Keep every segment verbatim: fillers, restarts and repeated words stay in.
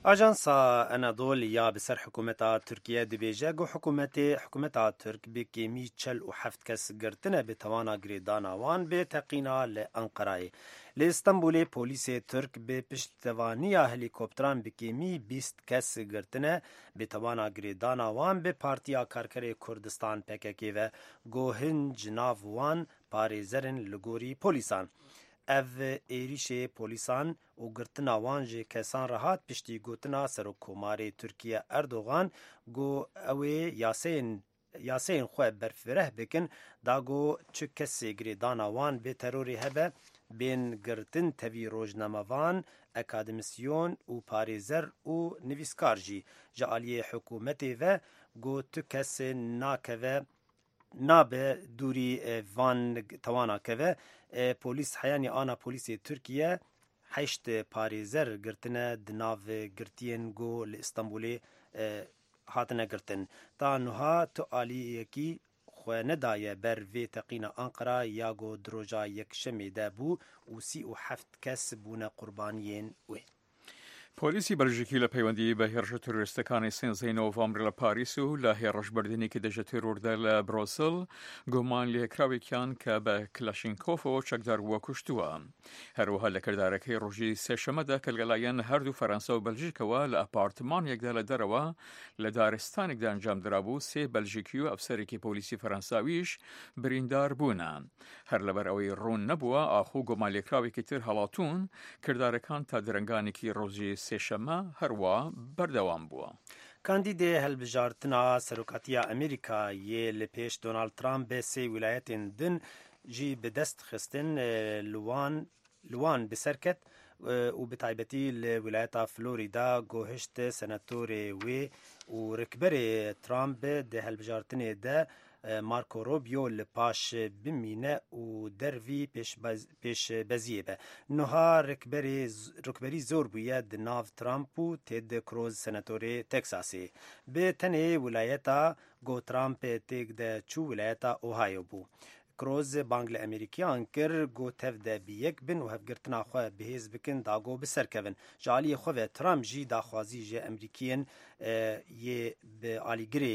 Ajansa Anadoluya bi ser hikûmeta Tirkiye dibêje ku hikûmetê hikûmeta Tirk bi kêmî çel û heft kes girtine bi tawana girêdana wan bê teqîna li Enqerayê. Li Stenbolê polîsê Tirk bi piştevaniya helîkopteran bi kêmî bîst kes girtine bi tawana girêdana wan bi Partiya Karkerê Kurdistan P K K ve gohin cilav wan parêzerin li gorî polîsan. Ev êrişê polîsan û girtina wan ji kesan re hat piştî gotina Serokkomarê Tirkiye Erdogan got ew ê yasayên yasayên xwe berfireh bikin da got çi kesê girêdana wan bê terorê hebe bên girtin tevî rojnamevan, akademisyon û parêzer û nivîskar jî. Ji aliyê hikûmetê ve got tu kesê nakeve nabe dûrî van tawana keve. Polîs heyanî ana polîsê Tirkiye heşt parêzer girtine di nav girtiyên got li Stenbolê hatine girtin. Ta niha tu aliyekî xwe nedaye ber vê teqîna Enqera ya got di roja yekşemê de bû û sî û heft kes bûne qurbaniyên wê. پۆلیسی بەلژیکی لە پەیوەندی بە هێرشە تۆریستەکانی سێنزەی نۆڤەمبر لە پاریس و لە هێڕەشبردنێکی دەژە تێرۆردا لە برۆسل گومان لێکراوێکیان کە بە کلاشینکۆفەوە چەکدار بووە کوشتووە. هەروەها لە کردارەکەی ڕۆژی سێشەمەدا کە لەلایەن هەردوو فەرەنسا و بەلژیکەوە لە ئەپارتمانێکدا لە دەرەوە لە دارستانێکدا ئەنجام درابوو سێ بەلژیکی و ئەفسەرێکی پۆلیسی فەرەنساویش بریندار بوونە. هەر لەبەر ئەوەی ڕوون نەبووە ئاخوو گومان لێکراوێکی تر هەڵاتوون کردارەکان تا درەنگانێکی ڕۆژی سێشەمە هەروە بەردەوام بووە. کاندیدê helbijartina Serokatiya Amerîkayê li pêş Donald Trump bê sê wilayetên din jî bi dest xistin li wan li wan bi ser ket û bi taybetî li wilayeta Florîda gohişt senatorê wê û rikberê Trump di helbijartinê de Marco Rubio li paş bimîne û dervî pêşbeziyê be. Niha rikberî zor bûye di nav Trump û Ted Cruz senatorê Texasê. Bi tenê wilayeta got Trumpê têk de çû wilayeta Ohio bû. Cruz bang li Amerîkiyan kir got tev de bi yek bin û hevgirtina xwe bihêz bikin da got bi ser kevin. Ji aliyê xwe ve Trump jî daxwazî ji Amerîkiyên yê bi alîgirê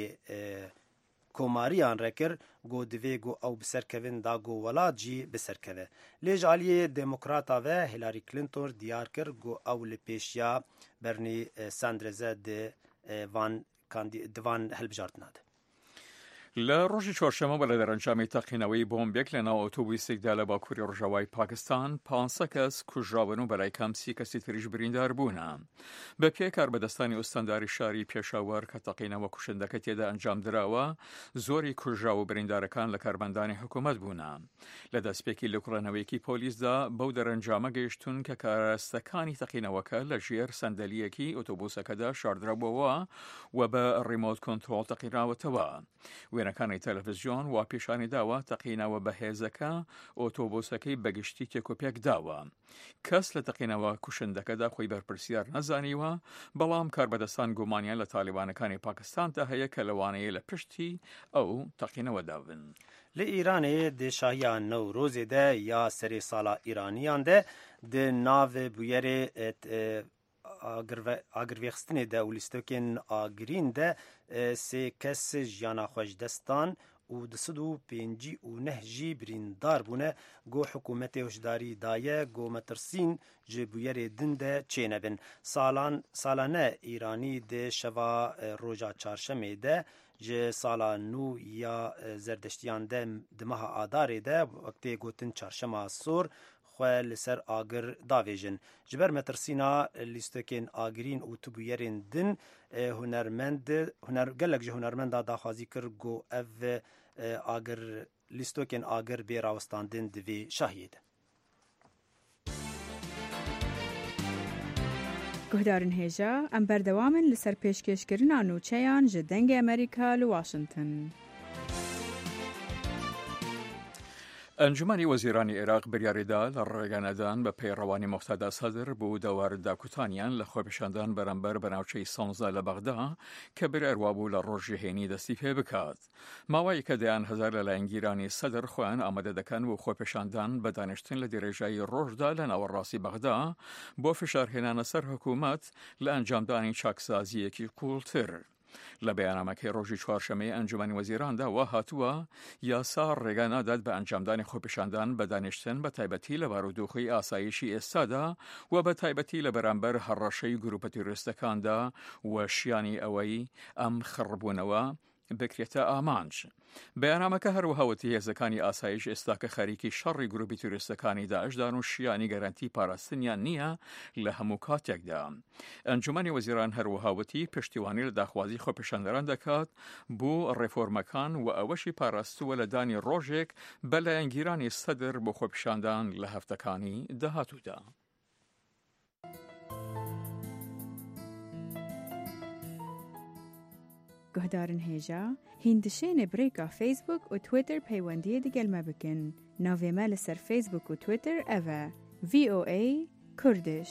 komariyan rekir got divê got ew bi ser kevin da got welat jî bi ser keve. Lê ji aliyê Demokrata ve Hillary Clinton diyar kir got ew li pêşiya Bernie Sanders'e di van hilbijartina de. لە ڕۆژی چوارشەمەوە لە دەرەنجامی تەقینەوەی بۆمبێک لەناو ئۆتۆبوسێکدا لە باکووری ڕۆژاوای پاکستان پانسە کەس کوژراون و بەلای کەم سی کەسی تریش بریندار بوونە. بە پێی کاربەدەستانی ئوستانداری شاری پێشاوەر کە تەقینەوە کوشندەکە تێدا ئەنجام درراوە زۆری کوژرا و بریندارەکان لە کاربەندانی حکوومەت بوونە. لە دەستپێکی لێکۆڵێنەوەیەکی پۆلیسدا بەو دەرەنجامە گەیشتون کە کارەستەکانی تەقینەوەکە لە ژێر سەندەلیەکی ئۆتۆبوسەکەدا شاردرابەوە و بە ڕیمۆت کۆنترۆڵ تەقینراوەتەوە. وێنەکانی تەلەڤیزیۆن وا پیشانی داوە تەقینەوە بەهێزەکە ئۆتۆبۆسەکەی بەگشتی تێکۆپێک داوە. کەس لە تەقینەوە کوشندەکەدا خۆی بەرپرسیار نەزانیوە، بەڵام کاربەدەستان گومانیان لە تالیبانەکانی پاکستاندا هەیە کە لەوانەیە لە پشتی ئەو تەقینەوەدا بن. Li Îranê di şahiya Newrozê de ya serê sala Îranîyan de di navê bûyerê agirvexistinê de û lîstekên agirîn de sê kes jiyana xwe ji dest dan û di sed û pêncî û neh jî birîndar bûne. Got hikûmetê hişdarî daye got metirsîn ji bûyerê din de çênebin. Salane Îranî di şeva roja çarşemê de ji sala nû ya zerdeştiyan de di meha adarê de wektê gotin çarşema sor xwe li ser agir davêjin. Ji ber metirsîna lîstekên agirîn û tubûyerên din hunermend gelek ji hunermenda daxwazî kir got ev agir lîstekên agir bê rawestandin di vê şahiyê de. Guhdarên hêja em berdewamin li ser pêşkêşkirina nûçeyan ji dengê Amerîka li Washington. ئەنجومەنی وەزیرانی عێراق بریاریدا لە ڕێگەنەدان بە پەیڕەوانی مۆختەدا سەدر بۆ دەواردا کوتانیان لە خۆپیشاندان بەرامبەر بەناوچەی سەونزە لە بەغدا کە بریاروا بوو لە ڕۆژی هێنی دەستی پێ بکات. ماوەیە کە دەیان هەزار لەلایەنگیرانی سەدر خۆیان ئامادە دەکەن بۆ خۆپیشاندان بە دانیشتن لە درێژایی ڕۆژدا لە ناوەڕاستی بەغدا بۆ فشارهێنانە سەر حکوومەت لە ئەنجامدانی چاکسازیەکی قوڵتر. لە بەیانامەکەی ڕۆژی چوارشەمەی ئەنجومەنی وەزیراندا وا هاتووە یاسا ڕێگا نادات بە ئەنجامدانی خۆپیشاندان بە دانیشتن بە تایبەتی لە بارودۆخی ئاسایشی ئێستادا و بە تایبەتی لە بەرامبەر هەڕەشەی گروپە تیرۆریستەکاندا و شیانی ئەوەی ئەم خڕبوونەوە بکرێتە ئامانج. بەیانامەکە هەروەهاوتی هێزەکانی ئاسایش ئێستا کە خەریکی شەڕی گروپی تیرۆریستەکانی داعشدان و شیانی گەرانتی پاراستنیان نییە لە هەموو کاتێکدا. ئەنجومەنی وەزیران هەروەهاوتی پشتیوانی لە داخوازی خۆپیشاندەران دەکات بۆ ڕێفۆرمەکان و ئەوەشی پاراستووە لە دانی ڕۆژێک بە لایەنگیرانی سەدر بۆ خۆپیشاندان لە هەفتەکانی داهاتوودا. گهدارن هێژا هیندشێنێ برێکا فیسبوک و تویتر پەیوەندیە دیگەلمە بکن. ناوێمە لەسەر فیسبوک و تویتر ئەڤە ڤی ئۆ ئەی کوردش.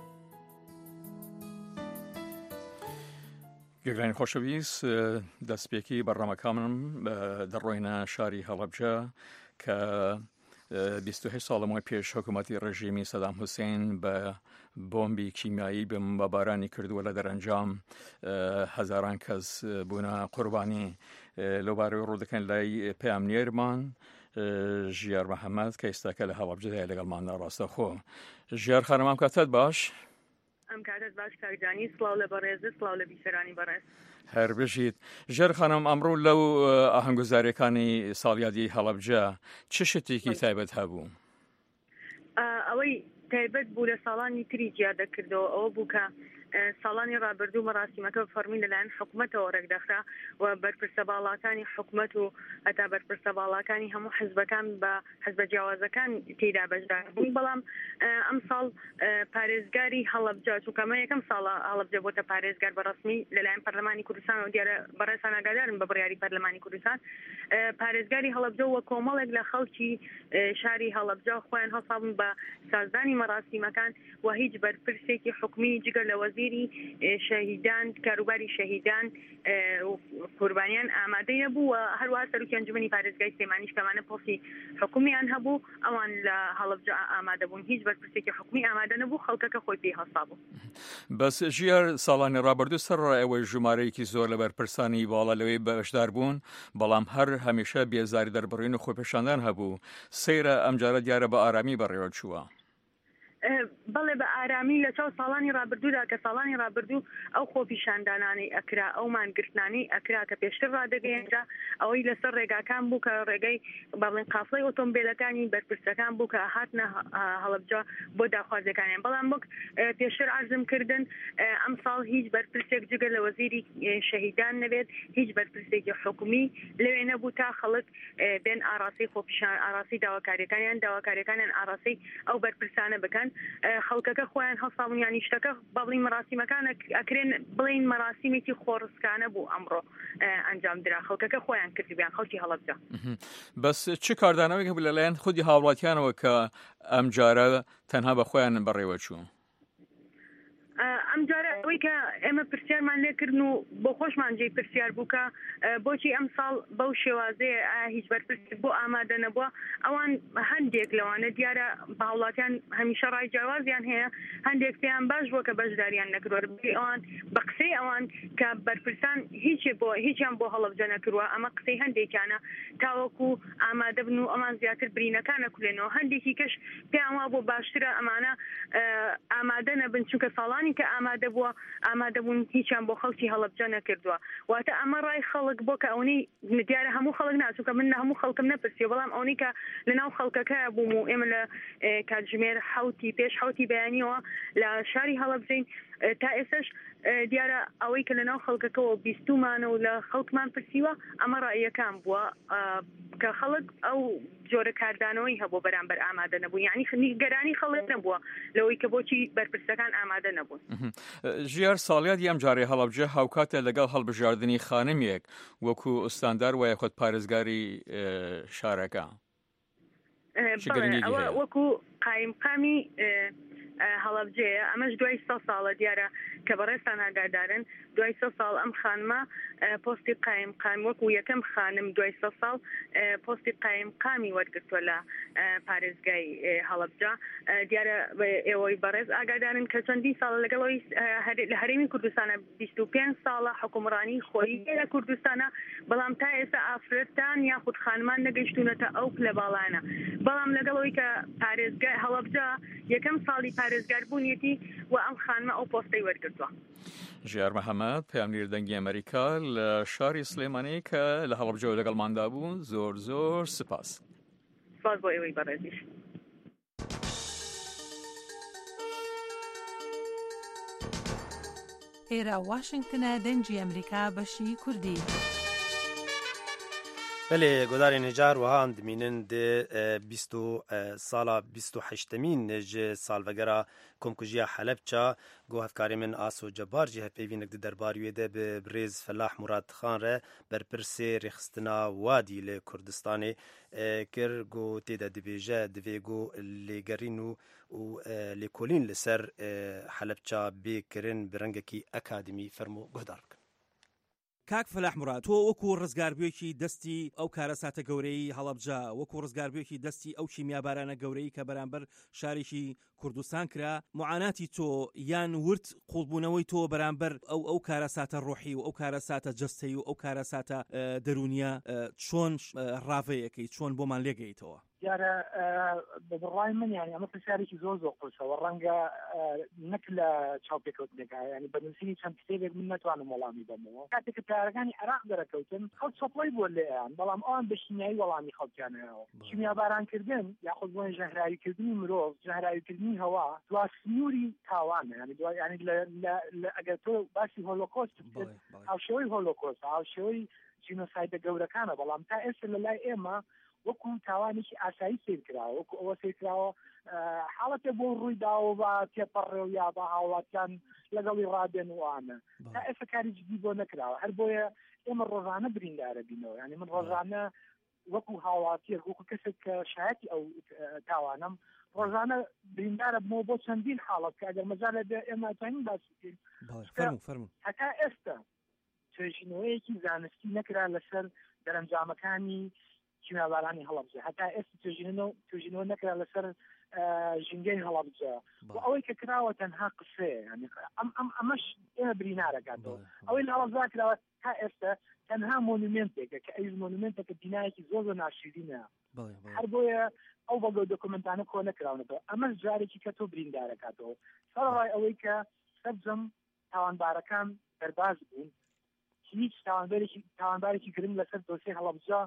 گەگرانی خۆشەویست، دەستپێکی بەڕامەکانم دەڕۆینە شاری هەڵەبجە کە بیست و هەشت ساڵەمەوەی پێش حکوومەتی ڕژیمی سەدام حوسێن بە بۆمبی کیمیایی بەمبارانی کردووە لە دەرەنجام هەزاران کەس بوونە قوربانی. لەوبارەوەی ڕوودەکەن لای پەیامنێرمان ژیار محەممەد کە ئێستاکە لە هەڵەبجەدای لەگەڵماندا ڕاستەخۆ. ژیار خانم ئەم کاتت باش؟ ئەم کاتت باش کاکجانی، سڵاو لە بەڕێزت، سڵاو لە بیسەرانی بەڕێز. هەر بژیت. ژێر خانم ئەمڕۆ لەو ئاهەنگگوزاریەکانی ساڵیادی هەڵەبجە چ شتێکی تایبەت هەبوو؟ ئەوەی تایبەت بوو لە ساڵانی تری جیا دەکردەوە ئەوە بوو کە ساڵانی ڕابردوو مەراسیمەکە فەرمی لەلایەن حکوومەتەوە ڕێکدەخرا و بەرپرسە باڵاکانی حکوومەت و هەتا بەرپرسە باڵاکانی هەموو حزبەکان بە حزبە جیاوازەکان تێدا بەشدار بوون. بەڵام ئەم ساڵ پارێزگاری هەڵەبجە، چونکەمە یەکەم ساڵە هەڵەبجە بۆتە پارێزگار بەڕەسمی لەلایەن پەرلەمانی کوردستان و دیارە بەڕێزان ئاگادارن بە بڕیاری پەرلەمانی کوردستان پارێزگاری هەڵەبجە وە کۆمەڵێک لە خەڵکی شاری هەڵەبجە خۆیان هەڵسابن بە سازدانی مەراسیمەکان و هیچ بەرپرسێکی حکومی جگەر لە وەزیری شەهیدان کاروباری شەهیدان قوربانیان ئامادەی نەبوو و هەروەها سەرۆکی ئەنجومەنی پارێزگای سلێمانیش کەمانە پۆستی حکومیان هەبوو ئەوان لە هەڵەبجە ئامادە بوون. هیچ بەرپرسێکی حکومی ئامادە نەبوو، خەڵکەکە خۆی پێی هەڵسا بوو. بەس ژیار ساڵانی ڕابردوو سەرڕایەوەی ژمارەیەکی زۆر لە بەرپرسانی باڵا لەوەی بەشدار بوون، بەڵام هەر هەمیشە بێزاری دەربڕین و خۆپیشاندان هەبوو. سەیرە ئەمجارە دیارە بە ئارامی بەڕێوە چووە. بەڵێ بە ئارامی لە چاو ساڵانی ڕابردوودا کە ساڵانی ڕابردوو ئەو خۆپیشاندانانی ئەکرا ئەو مانگرتنانی ئەکرا کە پێشتر ڕادەگەیەنرا ئەوەی لەسەر ڕێگاکان بوو کە ڕێگەی باڵێن قافڵەی ئۆتۆمبیلەکانی بەرپرسەکان بوو کە هاتنە هەڵەبجە بۆ داخوازیەکانیان. بەڵام بووک پێشتر عەرزم کردن ئەم ساڵ هیچ بەرپرسێک جگە لە وەزیری شەهیدان نەبێت، هیچ بەرپرسێکی حکومی لەوێ نەبوو تا خەڵک بێن ئاراسی خۆپیشان ئاراسی داواکاریەکانیان داواکاریەکانیان ئاراسی ئەو بەرپرسانە بکەن. خەڵکەکە خۆیان هەڵسابوون، یانی شتەکە بەڵی مەراسیمەکان ئەکرێن بڵین مەراسیمێکی خۆڕسکانە بوو ئەمڕۆ ئەنجام درا، خەڵکەکە خۆیان کردیان خەڵکی هەڵەبجە. بەس چ کاردانەوەی هەبوو لەلایەن خودی هاوڵاتیانەوە کە ئەم جارە تەنها بە خۆیان بەڕێوە چوو؟ ئەم جارە ئەوەی کە ئێمە پرسیارمان لێکردن و بۆ خۆشمان جێی پرسیار بوو کە بۆچی ئەم ساڵ بەو شێوازەیە ئایا هیچ بەرپرسێک بۆ ئامادە نەبووە. ئەوان هەندێک لەوانە دیارە باوڵاتیان هەمیشە ڕای جیاوازیان هەیە، هەندێک پێیان باش بووە کە بەشداریان نەکردووە بێ ئەوان بە قسەی ئەوان کە بەرپرسان هیچێ بۆ هیچیان بۆ هەڵەبجە نەکردووە. ئەمە قسەی هەندێکیانە تاوەکو ئامادە بن و ئەمان زیاتر برینەکانە کولێنەوە. هەندێکی کەش پێیان وا بۆ باشترە ئەمانە ئامادە نەبن، چونکە ساڵانی کە ئامادە بووە ئامادە بوون هیچیان بۆ خەڵکی هەڵەبجە نەکردووە. واتە ئەمە ڕای خەڵک بۆ کە ئەوەی دیارە هەموو خەڵک ناچووکە من هەموو خەڵکم نەپرسیوە، بەڵام ئەوەی کە لەناو خەڵکەکە بووم و ئێمە لە کاتژمێر حوتی پێش حوتی بەیانیەوە لە شاری هەڵەبجەین تا ئێستاش دیارە ئەوەی کە لەناو خەڵکەکەەوە بیستومانە و لە خەڵکمان پرسیوە ئەمە ڕاییەکان بووە کە خەڵک ئەو جۆرە کاردانەوەی هەبوو بەرامبەر ئامادە نەبوو، یعنی گەرانی خەڵک نەبووە لەوەی کە بۆچی بەرپرسەکان ئامادە نەبوون. ژیار ساڵیادی ئەم جارێ هەڵەبجە هاوکاتە لەگەڵ هەڵبژاردننی خانمێک وەکو ئوستاندار وایە خۆت پارێزگاری شارەکە. وەکو قایم قامی هەڵەبجەیە ئەمەش دوای سە ساڵە دیارە کە بەڕێستان ئاگادارن دوای سە ساڵ ئەم خانمە پۆستی قایم قام وەکو یەکەم خانم دوای سە ساڵ پۆستی قایم قامی وەرگرتووە لە پارێزگای هەڵەبجە دیارە ئێوەی بەڕێز ئاگادارن کە چەندی ساڵە لەگەڵەوەی لە هەرێمی کوردستانە بیست و پێنج ساڵە حکومڕانی خۆی لە کوردستانە بەڵام تا ئێستا ئافرەتان یاخود خانمان نەگەیشتونەتە ئەو پلەباڵانە بەڵام لەگەڵەوەی کە پارێزگای هەڵەبجە یەکەم ساڵی پارێزگار بوونیەتی و ئەم خانمە ئەو پۆستەی وەرگرتووە. ژیار مەحەممەد پامنیر دەنگی ئەمریکا لە شاری سلێمانی کە لە هەڵەبجەوە لەگەڵماندا بوون زۆر زۆر سپاس. سپاس بۆ ئێوەی بەڕێزیش. ئێرە واشنگتنە دەنگی ئەمریکا بەشی کوردی. بله گوداری نجار و هم دمینن ده بیست سالا بیست و هشتمین نج سالوگرا کمکوجیا حلب چا گو هفکاری من آسو جبار جه پیوینک ده درباریوی ده به بریز فلاح مراد خان ره بر پرسی رخستنا وادی ل کردستان کر گو تیدا دبیجه دویگو لگرینو و لکولین لسر حلب چا بیکرین برنگکی اکادمی فرمو گودار کن. کاک فەلاح مراد تۆ وەکو ڕزگاربوویەکی دەستی ئەو کارەساتە گەورەی هەڵەبجە وەکو ڕزگاربوویەکی دەستی ئەو کیمیابارانە گەورەی کە بەرامبەر شارێکی کوردستان کرا معاناتی تۆ یان ورد قوڵبوونەوەی تۆ بەرامبەر ئەو ئەو کارەساتە ڕۆحی و ئەو کارەساتە جەستەی و ئەو کارەساتە دەرونیە چۆن ڕاوەیەکەی چۆن بۆمان لێگەیتەوە؟ دیارە بەڕای من یانی ئەمە پرسیارێکی زۆر زۆر قورسەوە ڕەنگە نەک لە چاوپێکەوتنێکە ینی بەنووسینی چەند کتێبێک من ناتوانم وەڵامی بەمەوە کاتێک پارەکانی عێراق دەرەکەوتن خەڵک چۆپڵی بۆ لێیان بەڵام ئەوان بەشینایی وەڵامی خەڵکیانەوە کیمیابارانکردن یاخود بۆ ژەهراویکردنی مرۆڤ ژەهراویکردنی هەوا دوا سنووری تاوانە ینی دوای ینی ئەگەر تۆ باسی هۆلۆکۆست هاوشێوەی هۆلۆکۆست هاوشێوەی جینۆسایدە گەورەکانە بەڵام تا ئێستا لە لای ئێمە وەکو تاوانێکی ئاسایی سیر کراوە وەکو ئەوە سیر کراوە حاڵەتێ بۆ ڕوویداوە بە تێپەڕێ و یا بە هاوڵاتیان لەگەڵی ڕادێن وانە تا ئێستا کاری جدی بۆ نەکراوە هەر بۆیە ئێمە ڕۆژانە بریندارە بینەوە ینی من ڕۆژانە وەکو هاوڵاتیە وەکو کەسێک کە شایەتی ئەو تاوانم ڕۆژانە بریندارە بمەوە بۆ چەندین حاڵەت کە ئەگەر مەجالە بێ ئێمە ئەتوانین باسی بکەین هەتا ئێستا توێژینەوەیەکی زانستی نەکرا لەسەر دەرەنجامەکانی کیمیابارانی هەڵەبجە هەتا ئێستا توێژینەوە نەکرا لەسەر ژینگەی هەڵەبجە و ئەوەی کە کراوە تەنها قسەیە ئەمەش ئێمە برینارەکاتەوە ئەوەی لە هەڵەبجە کراوە تا ئێستا تەنها مۆنومنتێکە کە ئەویش مۆنومنتێکە بینایەکی زۆر زۆر ناشرینە هەر بۆیە ئەو بەڵگە دۆکومنتانە کۆ نەکراونەوە ئەمەش جارێکی کە تۆ بریندارەکاتەوە سەرڕای ئەوەی کە سەرجەم تاوانبارەکان دەرباز بوون هیچ تاوانبارێکی تاوانبارێکی گرنگ لەسەر دۆسیە هەڵەبجە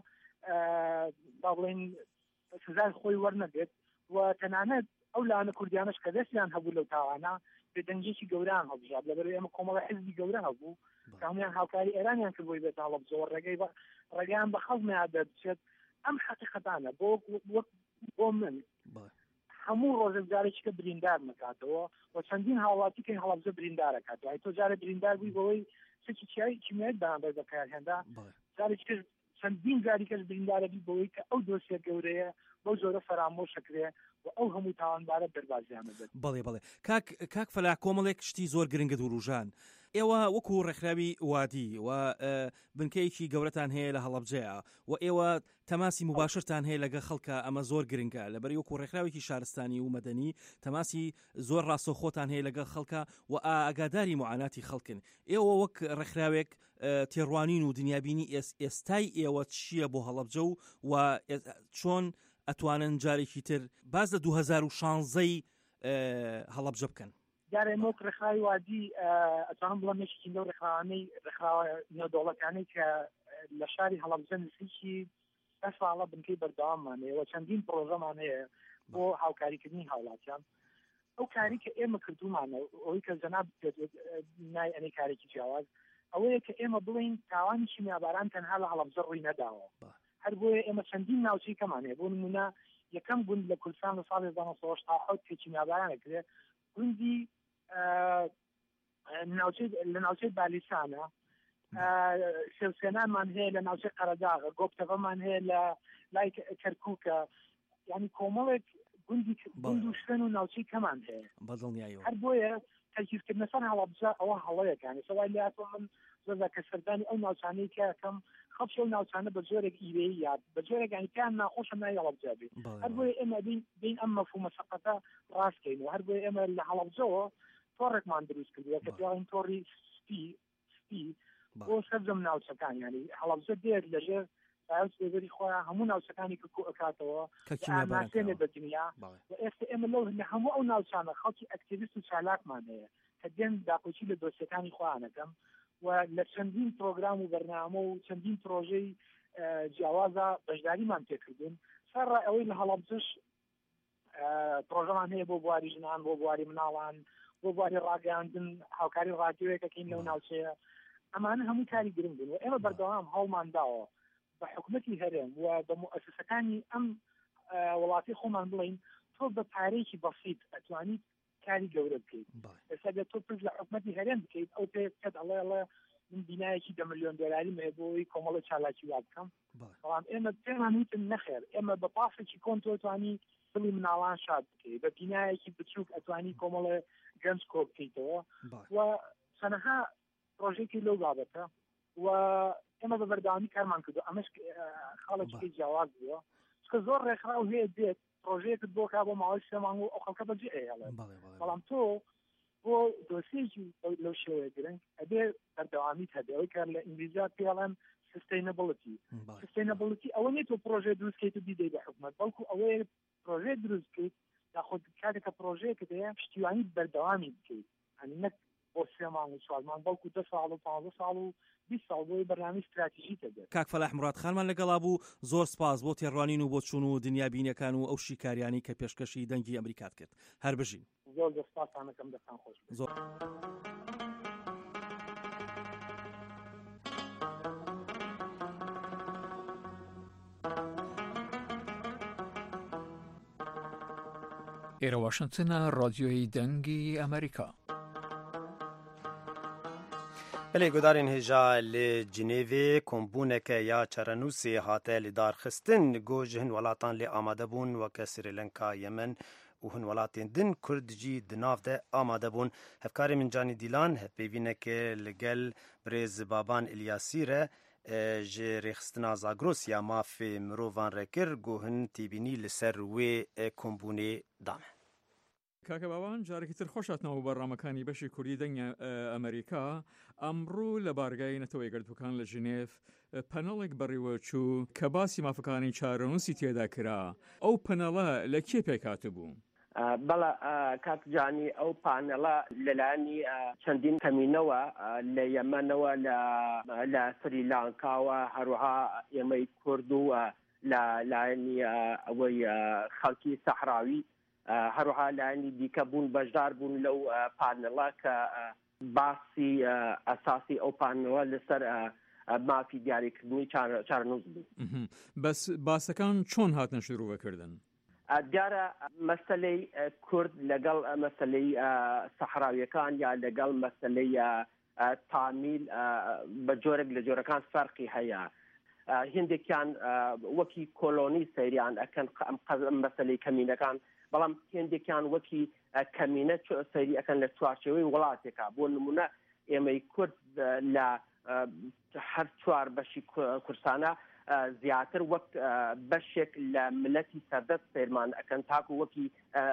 با بڵێن سزای خۆی وەرنەگرت و تەنانەت ئەو لاانە کوردیانش کە دەستیان هەبوو لەو تاوانە بێدەنگێکی گەوران هەڵبژات لەبەرەوەی ئێمە کۆمەڵە حیزبی گەورە هەبوو کامیان هاوکاری ئێرانیان کرد بۆی بێت هەڵەبجەوە ڕێگەی ڕێگەیان بە خەڵمیان دەبچێت ئەم حەقیقەتانە بۆ بۆ من هەموو ڕۆژێک جارێکی کە بریندار نکاتەوە و چەندین هاوڵاتی کە هەڵەبجە بریندارەکاتەوە تۆ جارە بریندار بووی بەوەی سکی چیایی کیمیایی بەرامبەر بەکارهێندا جارێکی چەندین جاری کەس بریندارە بی بەوەی کە ئەو دۆسیە گەورەیە بەو زۆرە فەرامۆشەکرێ و ئەو هەموو تاوانبارە دەربازیانە بێت. بەڵێ بەڵێ کاک کاک فەلاح کۆمەڵێک شتی زۆر گرنگە دووروژان ئێوە وەکو ڕێکخراوی وادی و بنکەیەکی گەورەتان هەیە لە هەڵەبجەیە و ئێوە تەماسی مباشرتان هەیە لەگە خەڵکە ئەمە زۆر گرنگە لەبەر وەکو ڕێکخراوێکی شارستانی و مەدەنی تەماسی زۆر ڕاستەوخۆتان هەیە لەگە خەڵکە و ئاگاداری معاناتی خەڵکن ئێوە وەک ڕێکخراوێک تێڕوانین و دنیابینی ئێستای ئێوە چییە بۆ هەڵەبجە و چۆن ئەتوانن جارێکی تر باز لە دوو هەزار و شانزەی هەڵەبجە بکەن. جارێ مۆک ڕێکخراوی وادی ئەتوانم بڵێم یەکێکی لەو ڕێکخراوانەی ڕێکخراوە نێودەوڵەتیانەی کە لە شاری هەڵەبجە نزیکی دە ساڵە بنکەی بەردەواممان هەیە و چەندین پرۆژەمان هەیە بۆ هاوکاریکردنی هاوڵاتیان ئەو کاری کە ئێمە کردومانە ئەوەی کە جەناب نای ئەنەی کارێکی جیاواز ئەوەیە کە ئێمە بڵین تاوانی کیمیاباران تەنها لە هەڵەبجە ڕووی نەداوە هەر بۆیە ئێمە چەندین ناوچەی کەمان هەیە بۆ نمونە یەکەم گوند لە کوردستان لە ساڵی هەزار و نۆ سەد و هەشتا و حەوت کە کیمیابارانە کرێ گوندی لە ناوچەی بالیسانە سێوسێنانمان هەیە لە ناوچەی قەرەداغ گۆبتەڤەمان هەیە لە لای کەرکووکە یعنی کۆمەڵێک گوندی گوند و شوێن و ناوچەی کەمان هەیە بەدڵنیایەوە هەر بۆیە تەرکیزکردنەسەر هەڵەبجە ئەوە هەڵەیەک یعنی سەوای لاتۆ من زۆر کە سەردانی ئەو ناوچانەی کە یەکەم خەڵکی ئەو ناوچانە بە جۆرێک ئیرەیی یا بە جۆرێک یعنی پێیان ناخۆشە نای هەڵەبجە بێت هەر بۆیە ئێمە بین ئەم مەفهومە سەقەتە ڕاستکەین و هەر بۆیە ئێمە لە هەڵەبجەوە تۆڕێکمان دروست کردووە کە پێڵین تۆڕی سپی سپی بۆ سەرجەم ناوچەکان یعنی هەڵەبجە دێت لەژێر سێبەری خۆیان هەموو ناوچەکانی کە ئەکاتەوە ناسێنێ بە دنیا ئێستا ئێمە لەو لە هەموو ئەو ناوچانە خەڵکی ئەکتیڤیست و چالاکمان هەیە کە دێن داپۆچی لە دۆسیەکانی خۆیانەکەم و لە چەندین پرۆگرام و بەرنامە و چەندین پرۆژەی جیاوازە بەشداریمان پێکردن سەرڕای ئەوەی لە هەڵەبجەش پرۆژەمان هەیە بۆ بواری ژنان بۆ بواری مناڵان بۆ بواری ڕاگەاندن هاوکاری ڕادیۆیەکەکەین لەو ناوچەیە ئەمانە هەموو کاری گرنگ بن و ئێمە بەردەوام هەڵمان داوە بە حکومەتی هەرێم و بە مؤسسەکانی ئەم وڵاتی خۆمان بڵین تۆ بە پارەیەکی بەسیط ئەتوانیت کاری گەورە بکەیت ئێستا دە تۆ پرس لە حکومەتی هەرێم بکەیت ئەو پێت ئەڵێ ئەڵێ من بینایەکی دە ملیۆن دۆلاری مێ بۆی کۆمەڵە چالاکی وا بکەم بەڵام ئێمە پێمان وتن نەخێر ئێمە بە پاسێکی کۆن تۆ ئەتوانی دڵی مناڵان شاد بکەیت بە بینایەکی بچووک ئەتوانی کۆمەڵە گەنج کۆ بکەیتەوە و چەندەها پرۆژێکی لەو بابەتە و ئێمە بە بەردەوامی کارمان کردو ئەمەش خاڵێکی جیاواز بووە چکە زۆر ڕێکخراو هەیە دێت پرۆژەیەکت بۆ کا بۆ ماوەی سێ مانگ و ئەو خەڵکە بەجێ ئەهێڵێ بەڵام تۆ بۆ دۆسیەکی لەو شێوەیە گرنگ ئەبێ بەردەوامیت هەبێ ئەوەی کار لە ئینگلیزیا پێڵێن سستینەبڵتی سستینەبڵتی ئەوە نیە تۆ پرۆژێ دروستکەیت و بیدەی بە حکومەت بەڵکو ئەوەیە پرۆژێ دروست بکەیت یاخود کاتێکە پرۆژەیەکت هەیە پشتیوانی بەردەوامی بکەیت ئەنی نەک بۆ سێ مانگ و چوار مانگ بەڵکو دە ساڵ و پانزە ساڵ و بیست ساڵ بۆی بەرنامەی استراتیژی دەبێت. کاک فەلاح مراد خانمان لەگەڵا بوو زۆر سپاس بۆ تێڕوانین و بۆ چوون و دنیابینەکان و ئەو شیکاریانی کە پێشکەشی دەنگی ئەمریکات کرد هەر بژین زۆر دەسپاسانەکەم دەستان خۆش زۆر ئێرە واشنگتنە ڕادیۆی دەنگی ئەمریکا. بله گودارین هجا لی جنیوی کمبونک یا چرنوسی هاته لی دارخستن گوج هن ولاتان لی آماده بون و که سریلنکا یمن و هن ولاتین دن کرد جی دناف ده آماده بون. هفکار من جانی دیلان هفپیوینه که لگل بریز بابان الیاسی ره جه ریخستنا زاگروس یا مافی مرووان رکر گو هن تیبینی لسر وی کمبونی دامه. کاکە باوان جارێکی تر خۆشاتنەوە بەڕامەکانی بەشی کوردی دەنگی ئەمریکا ئەمڕوو لە بارگای نەتەوەی گردوەکان لە ژنێف پەنەڵێک بەڕێوە چوو کە باسی مافەکانی چارەنووسی تێدا کرا ئەو پەنەڵە لە کێ پێکاتبوو؟ بەڵە کاکجانی ئەو پانەڵە لەلایەنی چەندین کەمینەوە لە یەمەنەوە لە سریلانکاوە هەروەها ئێمەی کورد و لە لایەنی ئەوەی خەڵکی سەحراوی هەروەها لایەنی دیکە بوون بەشدار بوون لەو پانەڵە کە باسی ئەساسی ئەو پانەوە لەسەر مافی دیاریکردنی چارەنووس بوو. بەس باسەکان چۆن هاتنە شروعکردن؟ دیارە مەسەلەی کورد لەگەڵ مەسەلەی سەحراویەکان یا لەگەڵ مەسەلەی تامیل بە جۆرێک لە جۆرەکان فەرقی هەیە. هێندێکیان وەکی کۆلۆنی سەیریان ئەکەن مەسەلەی کەمینەکان بەڵام هێندێکیان وەکی کەمینە سەیری ئەەکەن لە چوارچێوەی وڵاتێکە بۆ نمونە ئێمەی کورد لە هەر چوار بەشی کوردستانە زیاتر وەک بەشێک لە ملەتی سەردەست سێرمان ئەەکەن تاکو وەکی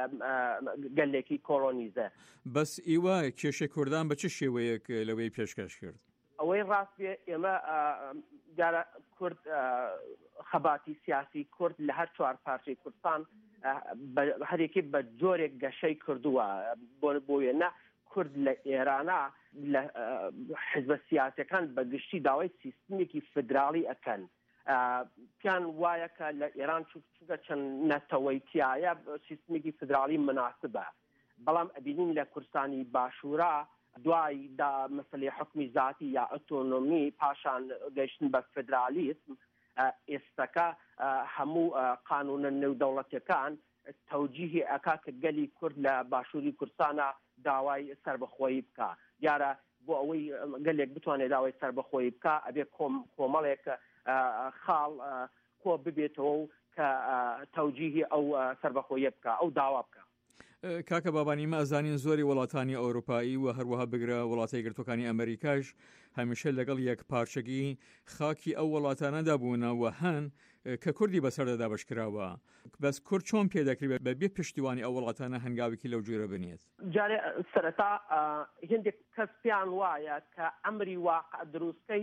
گەلێکی کۆلۆنیزە. بەس ئیوە کێشە کوردان بە چ شێوەیەک لەوەی پێشکەش کرد؟ ئەوەی ڕاست بێ ئێمە دیارە کورد خەباتی سیاسی کورد لە هەر چوار پارچەی کوردستان هەرێکی بە جۆرێک گەشەی کردووە بۆ وێنە کورد لە ئێرانە لە حزبە سیاسەکان بەگشتی داوای سیستمێکی فدراڵی ئەکەن. پیان وایە کە لە ئێران چونکە چەند نەتەوەی تایە سیستمێکی فدراڵی مناسبە بەڵام ئەبینین لە کوردستانی باشوورا دوای دا مەسەلەی حکمی ذاتی یا ئۆتۆنۆمی پاشان گەیشتن بە فدرالیسم ئێستاکە هەموو قانونە نێودەوڵەتیەکان تەوجیهی ئەکا کە گەلی کورد لە باشووری کوردستانە داوای سربەخۆیی بکە. دیارە بۆ ئەوەی گەلێک بتوانێت داوای سربەخۆیی بکە ئەبێ کۆمەڵێک خاڵ کۆ ببێتەوە و کە تەوجیهی ئەو سربەخۆیە بکە ئەو داوا بکە. کاکە بابانی مەزانین زۆری وڵاتانی ئەوروپایی و هەروەها بگرە وڵاتە یەکگرتووەکانی ئەمریکاش هەمیشە لەگەڵ یەک پارچەگی خاکی ئەو وڵاتانەدا بوونەوە هەن کە کوردی بەسەردەدا بەشکراوە بەس کورد چۆن پێدەکرێت بە بێ پشتیوانی ئەو وڵاتانە هەنگاوێکی لەو جۆرە بنێت. جارێ سەرەتا هێندێک کەس پێیان وایە کە ئەمری واقع دروستکەی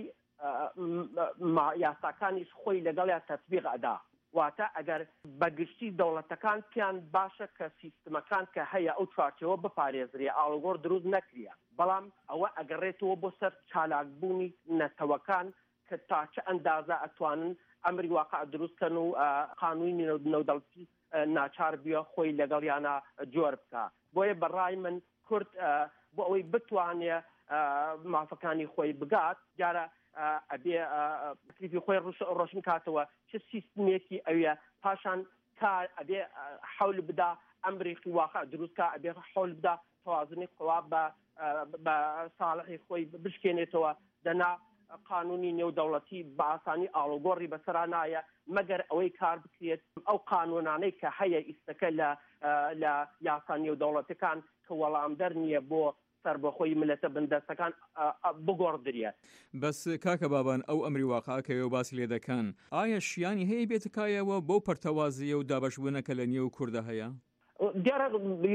یاساکانیش خۆی لەگەڵیان تەطبیق ئەدا. واتە ئەگەر بەگشتی دەوڵەتەکان پیان باشە کە سیستمەکان کە هەیە ئەو چوارچەوە بپارێزرێ ئاڵۆگۆڕ دروست نەکریە بەڵام ئەوە ئەگەڕێتەوە بۆ سەر چالاکبوونی نەتەوەکان کە تا چه ئەندازە ئەتوانن ئەمری واقع دروستکەن و قانونی نەودەوڵەتی ناچار بیە خۆی لەگەڵیانە جۆر بکە. بۆیە بەڕای من کورد بۆ ئەوەی بتوانێ مافەکانی خۆی بگات دیارە ئەبێ تکلیفی خۆی ڕۆشن کاتەوە چه سیستمێکی ئەوە پاشان کار ئەبێ حەول بدا ئەمریکی واقع دروستکە ئەبێ حەول بدا توازنی قوا بە ساڵحی خۆی بشکێنێتەوە دەنا قانونی نێودەوڵەتی بە ئاسانی ئاڵۆگۆڕی بەسەرا نایە مەگەر ئەوەی کار بکرێت ئەو قانونانەی کە هەیە ئیسەکە لە یاسا نێودەوڵەتەکان کە وەڵامدەر نییە بۆ سربەخۆی ملەتە بندەستەکان بگۆڕدرێ. بەس کاکە بابان ئەو ئەمری واقعکەوە باسی لێ دەکەن ئایا شیانی هەیە بێتکایەوە بۆ پەرتەوازیە و دابەشبوونەکە لە نێو کوردە هەیە؟ دیارە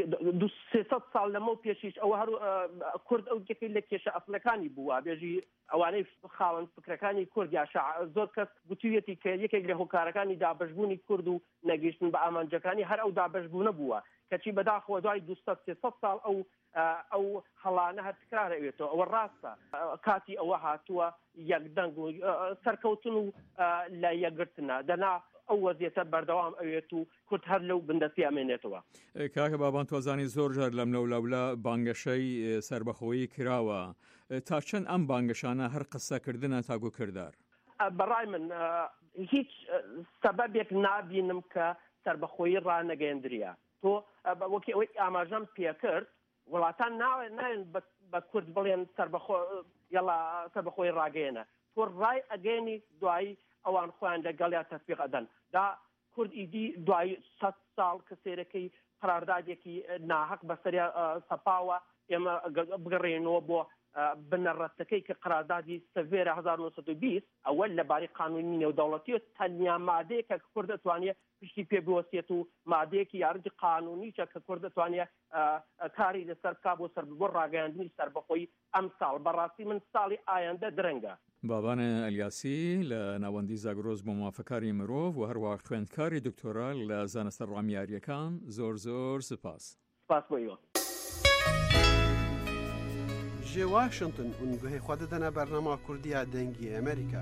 سێسەد ساڵ لەمە پێشیش ئەو هەر کورد ئەو یەکەی لە کێشە ئەفلەکانی بووە بێژی ئەوانەی خاوەن فکرەکانی کورد یا زۆر کەس گوتوویەتی کە یەکێک لە هۆکارەکانی دابەشبوونی کورد و نەگەیشتن بە ئامانجەکانی هەر ئەو دابەشبوونە بووە کەچی بەداخەوە دوای دووسەد سێسەد ساڵ ئەو ئەو هەڵانە هەر تکرارەوێتەوە ئەوە ڕاستە کاتی ئەوە هاتووە یەکدەنگ و سەرکەوتن و لە یەکگرتنە دەنا ئەو وەزیەتە بەردەوام ئەوێت و کورد هەر لەو بندەستی ئەمێنێتەوە. کاکە بابان تۆزانی زۆر جار لەم لەولەولە بانگەشەی سربەخۆیی کراوە تا چەند ئەم بانگەشانە هەر قسەکردنە تاگو کردار؟ بەڕای من هیچ سەبەبێک نابینم کە سربەخۆیی ڕانەگەیەندریە. تۆ وەکی ئەوەی ئاماژەم پێکرد وڵاتان ناوێن بە کورد بڵێن یاڵا سربەخۆی ڕاگەیەنە تۆ ڕای ئەگەێنی دوایی ئەوان خۆیان لەگەڵیان تەطبیق ئەدەن دا کورد ئیدی دوای سەد ساڵ کە سێرەکەی قراردادێکی ناحەق بەسەریا سەپاوە ئێمە بگەڕێنەوە بۆ بنەڕەتەکەی کە قراردادی سەڤێرە هەزار و نۆ سەد و بیست ئەوە لەباری قانونی نێودەوڵەتی و تەنیا مادەیە کە کورد دەتوانێت پشتی پێ بوەستێت و مادەیەکی یاردی قانونیچە کە کورد دەتوانێت کاری لەسەر بکا بۆ سەر بۆ ڕاگەیاندنی سربەخۆیی ئەم ساڵ بەڕاستی من ساڵی ئایندە درەنگە. بابانە ئەلیاسی لە ناوەندی زاگرۆز بۆ موافقەکاری مرۆڤ و هەروە خوێندکاری دکتۆرا لە زانستە ڕامیاریەکان زۆر زۆر سپاس. سپاس بۆیەوە. ji Washington û guhê xwe didine bernama Kurdiya dengî Amerîka.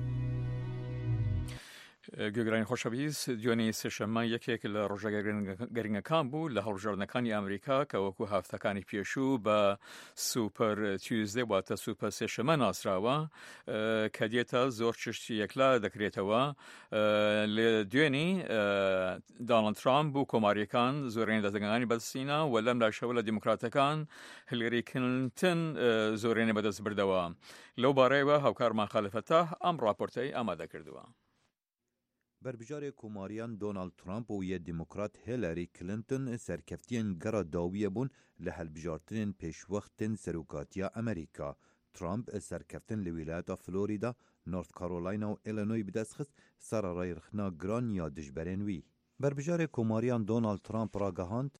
گوێگرانی خۆشەویست دوێنێ سێشەممە یەکێک لە ڕۆژە گەرینگەکان بوو لە هەڵبژاردنەکانی ئەمریکا کە وەکو هەفتەکانی پێشوو بە سوپەر تیوزدێ واتە سوپە سێشەمە ناسراوە کە دێتە زۆر چشتی یەکلا دەکرێتەوە. لە دوێنی دانڵد ترامپ و کۆماریەکان زۆرینەی دەستگاکانی بەدەستینە و لەم لاشەوە لە دیموکراتەکان هیلاری کلینتن زۆرینەی بەدەست بردەوە. لەو بارەیەوە هاوکارمان خەلیفەتاح ئەم راپۆرتەی ئامادە کردووە. بربژارê Komariyan Donald Trump û yê Demokrat Hillary Clinton serkeftiyên gera dawiyê bûn li helbijartinên pêşwextên serokatiya Amerîka. Trump serkeftin li wîlayeta Florida, North Carolina û Illinois bi dest xist sera rayirxina giran ya dijberên wî. Berbijarê Komariyan Donald Trump ragihand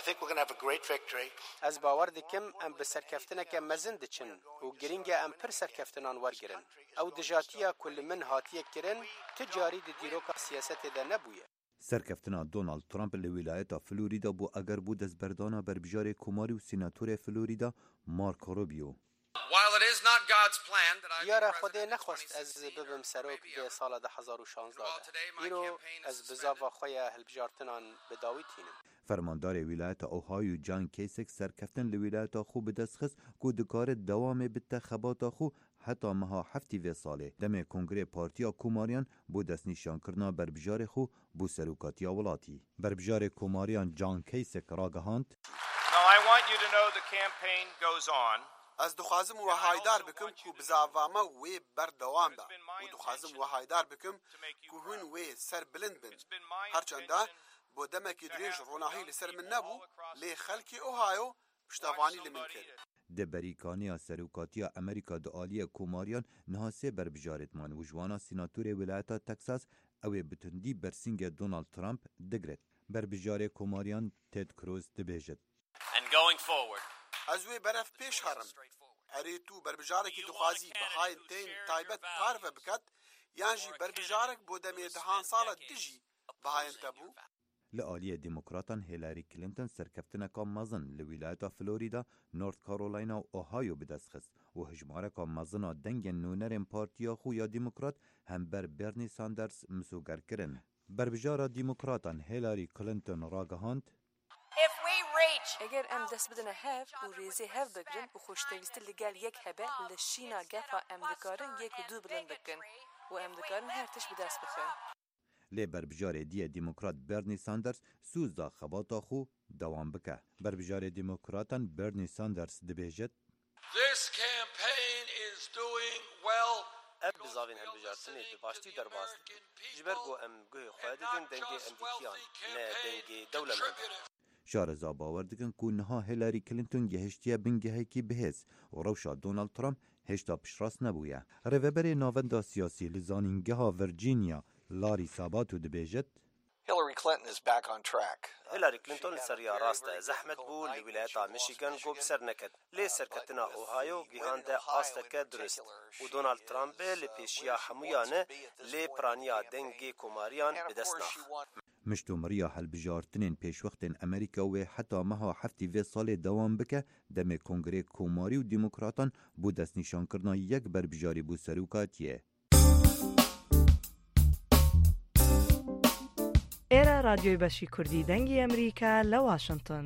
Ez bawer dikim em bi serkeftineke mezin diçin û giringe em pir serkeftinan wergirin. Ew dijatiya ku li min hatiye kirin ti carî di dîroka siyasetê de nebûye. Serkeftina Donald Trump li wîlayeta Florida bû eger bû destberdana berbijarê Komarî û Sînatorê Florida Marco Rubio. Diyara Xwedê nexwest ez bibim serok dê sala de hezar û şanzdeh de. Îro ez bi zava xwe ya hilbijartinan bi dawî tînim. Fermandarê wîlayeta Ohio John Kasich serkeftin li wîlayeta xwe bi dest xist ku dikare dewamê bite xebata xwe heta meha heftî vê salê. Demê Kongrê Partiya Komariyan bû destnîşankirina berbijarê xwe bû serokatiya welatî. Berbijarê Komariyan John Kasich ragihand از دخوازم و هایدار بکم کو بزاوامه وی بردوام دا و دخوازم و هایدار بکم کو هون وی سر بلند بن هرچنده بۆ دەمێکی درێژ ڕۆناهی لەسەر من نەبوو لێ خەڵکی ئۆهایۆ پشتاوانی لە من کرد. د بریکانیا سەرۆکاتیە ئەمریکا د ئالیە کۆماریان نها سێ بربژارێتمان وژوانا سیناتورê ویلایەتا تەکساس ew ê bi tundî bersîngê Donald Trump digret. Berbijارê komariyan Ted Cruz dibêjit. Ez wê beref pêş herim. Erê tu berbijarekî dixwazî bihayên tên taybet parve biket yan jî berbijarek bo demê dihan sala dijî bihayên te bû. Li aliyê demokratan Hillary Clinton serkeftineka mezin li wîlayeta Florida, North Carolina û Ohio bi dest xist û hejmareka mezina dengên nûnerên Partiya xwe ya Demokrat hember Bernie Sanders misûger kirin. Berbijara Demokratan Hillary Clinton ragihand Eger em dest bidine hev û rêzê hev bigirin û xweştewîstî li gel yek hebe li şîna gefa em dikarin yek û du bilind bikin û em dikarin her tişt bi dest bixin. Lê berbijarê diye Demokrat Bernie Sanders sûz da xebata xwe dewam bike. Berbijarê Demokratan Bernie Sanders dibêjit ev bizavên hilbijartinê bi baştî derbas dikin. Ji ber ku em guhê xwe didin dengê em dikiyan, ne dengê dewlemend. Şareza bawer dikin ku niha Hillary Clinton gihiştiye bingehekî bihêz û rewşa Donald Trump hêşta piştrast nebûye. Rêveberê navenda siyasî li zanîngeha Virginia Larry Sabato dibêjit Hillary Clinton is back on track. Hillary Clinton li seriya rast e zehmet bû li wîlayeta Michigan got bi ser neket. Lê serketina Ohio gihande asteke durist û Donald Trumpê li pêşiya hemûyan e lê piraniya dengê komariyan bi dest nax. Miştomariya helbijartinên pêşwextên Amerîka wê heta meha heftî vê salê dewam bike demê Kongrê Komarî û Demokratan bû destnîşankirina yek berbijarî bû serokatiyê. ئێرە رادیۆی بەشی کوردی دەنگی ئەمریکا لە واشنگتن.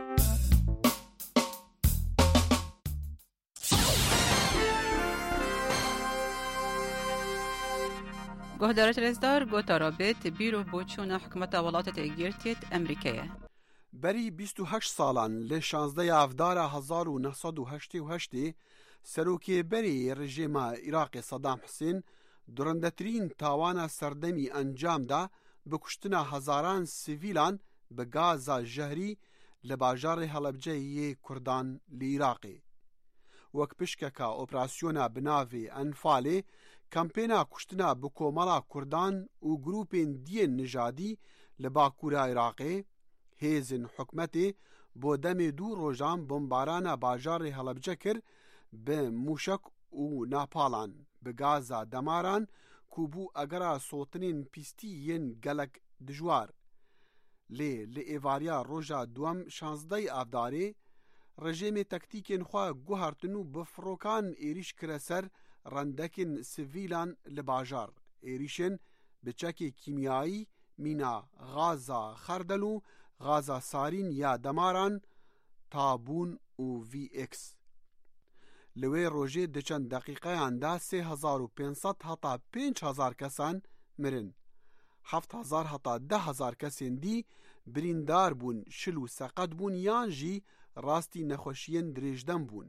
گهدارت رزدار گوتا رابط بیرو بوچونا حکومت ولاتت ایگیرتیت امریکیه. بری بیست و هشت سالان لی شانزده افدار هزار و نهصد و هشتی و هشتی سروکی بری رژیم عراق صدام حسین درندترین تاوان سردمی انجام دا بکشتنا هزاران سیویلان به گازا جهری لباجار هلبجه کردان لعراقی. وەک پشکەکە ئۆپراسیۆنا بناوێ ئەنفالێ کەمپێنا کوشتنا بە کۆمەڵا کوردان و گروپên دیên نژادî li Bakûra Iraqê hêzên hikûmetê bo demê du rojan bombarana bajarê Helebce kir bi mûşek û napalan bi gaza demaran ku bû egera sotinên pîstî yên gelek dijwar. Lê li êvariya roja duem şanzdeyê avdarê rejimê tektîkên xwe guhartin û bi firokan êrîş kire ser rendekên sivîlan li bajar. Êrîşên bi çekê kîmyayî mîna gaza xerdel û gaza sarîn ya demaran tabûn û V X. Li wê rojê di çend deqîqeyan da sê hezar û pênc sed heta pênc hezar kesan mirin. Heft hezar heta deh hezar kesên dî birîndar bûn, şil û seqet bûn yan jî rastî nexweşiyên dirêjden bûn.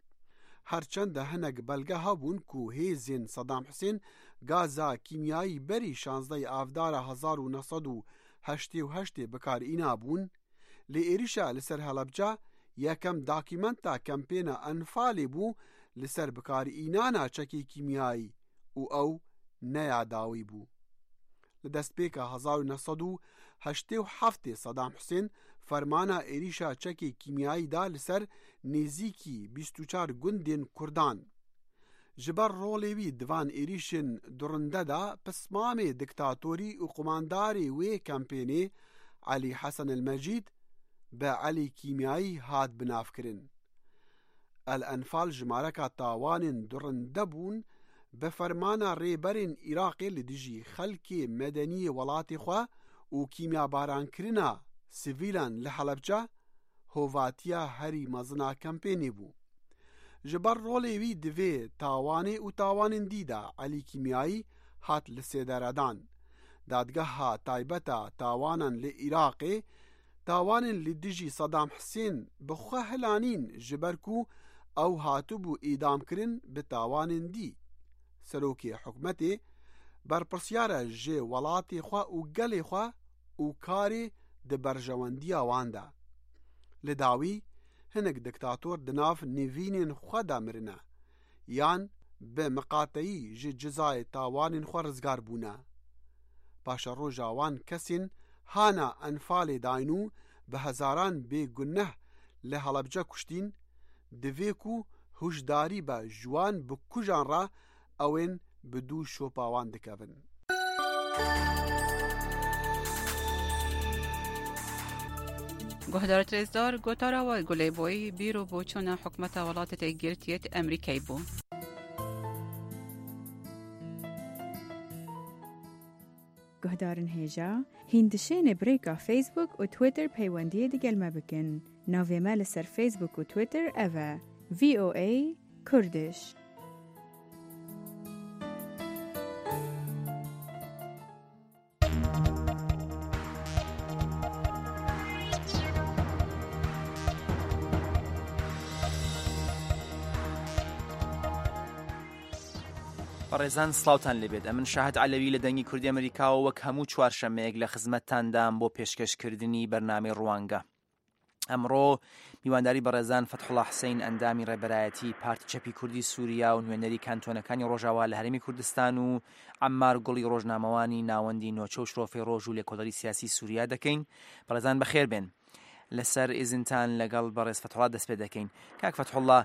Herçend de hinek belge hebûn ku hêzên Sedam Hüseyn gaza kîmyayî berî şanzdeyê avdara hezar û neh sed û heştê û heştê bikarîna bûn, lê êrişa li ser Helebce yekem dokûmenta kempêna Enfalê bû li ser bikarînana çekê kîmyayî û ew neya dawî bû. Li destpêka hezar û neh sed û heştê û heftê Sedam Hüseyn fermana êrîşa çekê kîmyayî da li ser nêzîkî bîst û çar gundên Kurdan. Ji ber rolê wî divan êrîşên durinde da pismamê diktatorî û qomandarê wê kempênê Elî Hesan el Mecîd bi Elî Kîmyayî hat binavkirin. El Enfal ji mareka tawanên durinde bûn bi fermana rêberên Iraqê li dijî xelkê medeniyê welatê xwe û kîmyabarankrina sivîlan li Helebce hovatiya herî mezina kempênê bû. Ji ber rolê wî di vê tawanê û tawanên dî de Elî Kîmyayî hat li sêderedan. Dadgeha taybeta tawanan li Iraqê tawanên li dijî Sedam Hüseyn bi xwe hilanîn ji ber ku ئەو هاتوبوو ئیدامکردن بە تاوانên دی. سەرۆکی حکومەتê بەرپرسیارە jê welatê xwe û gelê xwe û karê di berjewendiya wan de. Li dawî hinek diktator di nav nîvînên xwe de mirine yan bi miqateyî ji cizayê tawanên xwe rizgar bûne. Paşa roja wan kesên hana enfalê dayîn û bi hezaran bêguneh li Helebce kuştîn, divê ku hûşdarî be ji wan bi kujan re ewên bi dû şopa wan dikevin. گهدارت رزدار گوتارا و گلی بوی بیرو بوچون حکمت ولات تگیرتیت امریکایی بو. گهدارن هیجا هندشین بریکا فیسبوک و تویتر پیوندی دیگل مبکن. ناوی مال سر فیسبوک و تویتر اوه وی او ای کردش. بەڕێزان سڵاوتان لەبێت. ئەمن شاهد عەلەوی لە دەنگی کوردی ئەمریکاوە وەک هەموو چوارشەمەیەک لە خزمەتتاندام بۆ پێشکەشکردنی بەرنامەی ڕوانگە. ئەمڕۆ میوانداری بەڕێزان فەتحوڵڵا حوسەین ئەندامی ڕێبەرایەتی پارتی چەپی کوردی سووریا و نوێنەری کانتۆنەکانی ڕۆژاوا لە هەرێمی کوردستان و عەمار گوڵی ڕۆژنامەوانی ناوەندی نۆچە و شرۆفەی ڕۆژ و لێکۆڵەری سیاسی سووریا دەکەین. بەڕێزان بەخێر بێن. لەسەر ئیزنتان لەگەڵ بەڕێز فەتحوڵڵا دەست پێ دەکەین. کاک فەتحوڵڵا،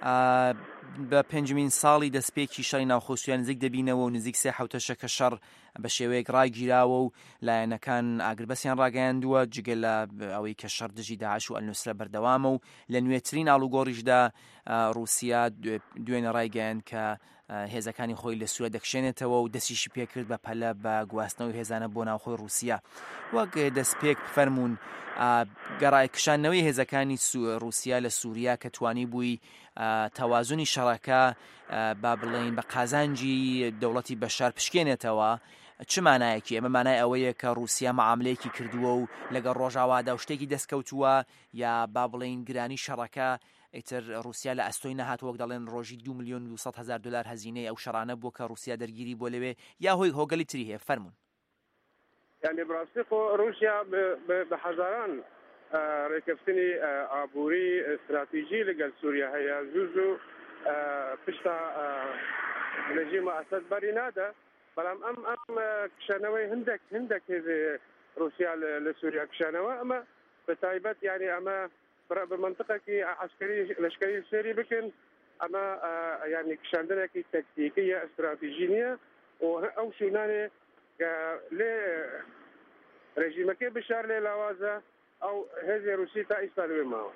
بە پێنجمین ساڵی دەستپێکی شەڕی ناوخۆسوویان نزیک دەبینەوە و نزیک سێ حوتەشە کە شەڕ بە شێوەیەک ڕاگیراوە و لایەنەکان ئاگربەسیان ڕاگەیاندووە جگە لە ئەوەی کە شەڕ دژی داعش و ئەلنوسرە بەردەوامە و لە نوێترین ئاڵوگۆڕیشدا رووسیا دوێنە ڕایگەیاند کە هێزەکانی خۆی لە سووریا دەکشێنێتەوە و دەستیشی پێکرد بە پەلە بە گواستنەوەی هێزانە بۆ ناوخۆی رووسیا. وەک دەستپێک فەرمونون گەڕایکشانەوەی هێزەکانی رووسیا لە سووریا کە توانی بووی تەوازنی شەڕەکە با بڵێن بە قازانجی دەوڵەتی بەشار پشکێنێتەوە، چ مانایەکی؟ ئەمە مانای ئەوەیە کە رووسیا مەعاملەیەکی کردووە و لەگەڵ ڕۆژاوادا شتێکی دەستکەوتووە، یا با بڵێن گرانی شەڕەکە ئیتر رووسیا لە ئەستۆی نەهات وەک دەڵێن ڕۆژی دو ملیۆن و دووسەد هەزار دلار هەزینەی ئەو شەڕانە بووە کە رووسیا دەرگیری بۆ لەوێ، یا هۆی هۆگەلی تری هەیە؟ فەرمون. یعنی بڕاستی خۆ رووسیا بە حەزاران ڕێکەفتنی ئابووری استراتیژی لەگەڵ سووریا هەیە. زوو زوو پشتا رژیمە ئەسەد بەری نادە، بەڵام ئەم ئەم کشانەوەی هەندێک هەندێک هێزی رووسیا لە سووریا کشانەوە ئەمە بە تایبەت یعنی ئەمە بە منطقێکی عسکەری لەشکەری سێری بکەن، ئەمە یعنی کشاندنێکی تەکتیکیە استراتیژی نییە و ئەو شوونانێ لێ رژیمەکەی بشار لێ لاوازە ئەو هێزی رووسی تا ئێستا لەوێ ماوە.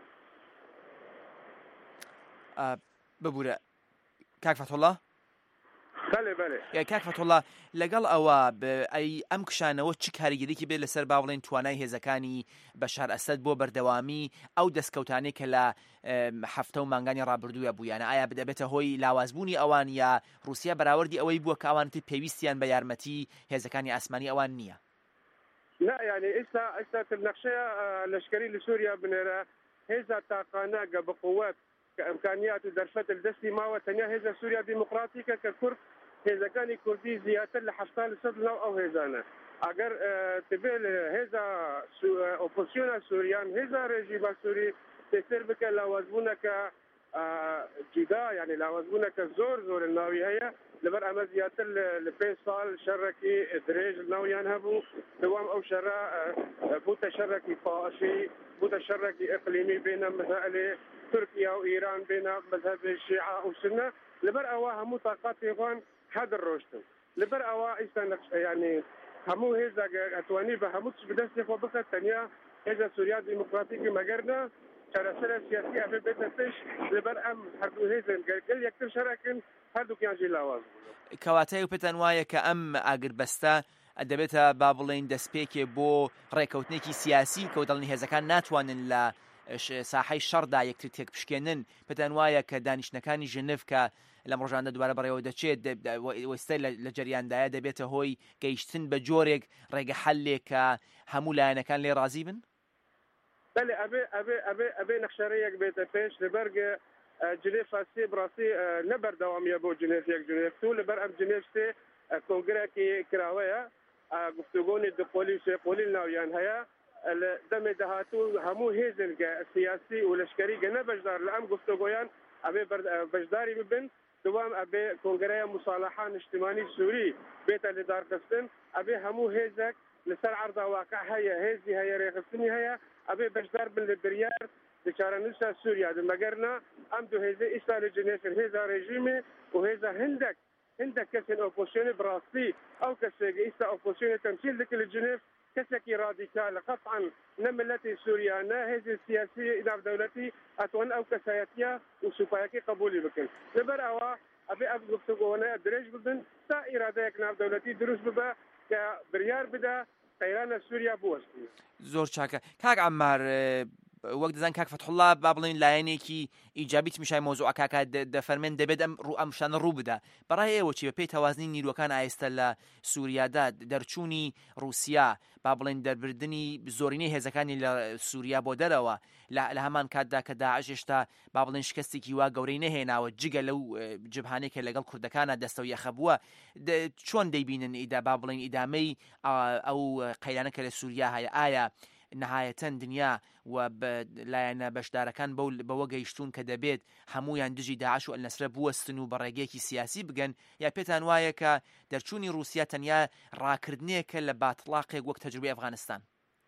ببوورە کاک فەتحوڵڵا؟ بەڵێ بەڵێ. کاک فەتحوڵڵا، لەگەڵ ئەوە ئەی ئەم کشانەوە چ کاریگەریەکی بێت لەسەر با بڵێن توانای هێزەکانی بەشار ئەسەد بۆ بەردەوامی ئەو دەستکەوتانەی کە لە هەفتە و مانگانی ڕابردووە بوویانە؟ ئایا بدەبێتە هۆی لاوازبوونی ئەوان، یا رووسیا بەراوردی ئەوەی بووە کە ئەوانتی پێویستیان بە یارمەتی هێزەکانی ئاسمانی ئەوان نییە؟ لا يعني ئێستا ئێستا نەخشەیە لەشکری لە سووریا بنێرە هێزا تاقانە گە بقوات کە ئەمکانیات و دەرفەت دەستی ماوە تەنیا هێزە سووریا دیموکراتیکە کە کورد هێزەکانی کوردی زیاتر لە هەفتان لە سەد ناو ئەو هێزانە. ئەگەر تبێ هێزا ئۆپۆزیسیۆنە سووریان هێزا ڕێژیمە سووری تێسەر بکە لاوازبوونەکە جودا، یعنی لاوازبوونەکە زۆر زۆر ناوی هەیە لەبەر ئەمە زیاتر لە پێنج ساڵ شەڕێکی درێژ ناویان هەبوو، دوام ئەو شەڕە بووتە شەڕێکی فاحشی، بووتە شەڕێکی ئەقلیمی بینە مەسائلێ تورکیا و ئیران بینە مەذهبی شیعە و سنە، لەبەر ئەوە هەموو تاقاتی خۆیان هەدر ڕۆشتن. لەبەر ئەوە ئێستا یعنی هەموو هێزا ئەتوانی بە هەموو بدەستی خۆ بکات، تەنیا هێزە سووریا دیموکراتیکی مەگەرنە چارەسەرە سیاسی ئەبێ بێتە پێش، لەبەر ئەم هەردوو هێزن گەل یەکتر شەڕەکن هەردووکیان جێ لاواز. کەواتای و پێتان وایە کە ئەم ئاگربەستە دەبێتە با بڵێن دەستپێکێ بۆ ڕێکەوتنێکی سیاسی کە دەڵنی هێزەکان ناتوانن لە ساحەی شەڕدا یەکتر تێک بشکێنن. پێتان وایە کە دانیشتەکانی ژنڤ کە لەم ڕۆژاندا دوبارە بەڕێوە دەچێت وەستە لە جەریاندایە دەبێتە هۆی گەیشتن بە جۆرێک ڕێگە حەلێک کە هەموو لایەنەکان لێ ڕازی بن؟ بەڵێ ئەبێ ئەبێ ئەبێ ئەبێ نەخشەرەیەک بێتە پێش لەبەرگە جنێف بڕاستی نەبەردەوامیە بۆ جنێف یەک جنێف تو لەبەر ئەم جنێف سێ کۆنگرێکی کراوەیە گفتوگۆنی دپۆلی و سێپۆلی ناویان هەیە لە دەمێ داهاتوو هەموو هێزن سیاسی و لەشکری گەنە بەشدار لە ئەم گفتوگۆیان ئەبێ بەشداری ببن دوام ئەبێ کۆنگرەیە مساڵەحان نیشتیمانی سووری بێتە لێدارخستن ئەبێ هەموو هێزێک لەسەر عەرضا واقع هەیە هێزی هەیە ڕێخستنی هەیە ئەبێ بەشدار بن لە بریار لچارەنووسا سووریا مەگەرنا ئەم دوو هێزە ئێستا لە جنێفر هێزا ڕێژیمێ و هێزا هەندێک هەندێک کەسێن ئۆپۆزیسیۆنی بڕاستی ئەو کەسێک ئێستا ئۆپۆزیسیۆنی تەمثیل دەکرد لە جنێف کەسێکی رادیکالە قەطعاً نە ملەتی سووریا نە هێزی سیاسی ناودەوڵەتی ئەتوان ئەو کەسایەتیە و سوپایەکی قبولی بکەن لەبەر ئەوە ئەبێ ئەم گفتوگۆانەیە درێژ ببن تا ئیرادەیەک ناودەوڵەتی دروست ببە کە بڕیار بدە قەیرانە سووریا بوەستی. زۆر چاکە کاک عەمار وەک دەزان کاک فەتحوڵڵا با بڵێن لایەنێکی ئیجابی تمیشای مۆزوع کاکا دەفەرمێن دەبێت ئەم ڕوو ئەم شانە ڕوو بدە بەڕای ئێوە چی بە پێی تەوازنی نیروەکان ئایستا لە سووریادا دەرچوونی رووسیا با بڵێن دەربردنی زۆرینەی هێزەکانی لە سووریا بۆ دەرەوە لە هەمان کاتدا کە داعش هێشتا با بڵێن شکستێکی وا گەورەی نەهێناوە جگە لەو جبهانێکە لەگەڵ کوردەکانە دەستە و یەخە بووە چۆن دەیبینن ئیدا با بڵێن ئیدامەی ئەو قەیرانە کە لە سووریا هەیە ئایا نهایەتەن دنیا و لایەنە بەشدارەکان بەوە گەیشتون کە دەبێت هەمویان دژی داعش و ئەلنەسرە بوەستن و بە ڕێگەیەکی سیاسی بگەن یا پێتان وایە کە دەرچوونی رووسیا تەنیا ڕاکردنێکە لە باتڵاقێک وەک تەجروبەی ئەفغانستان؟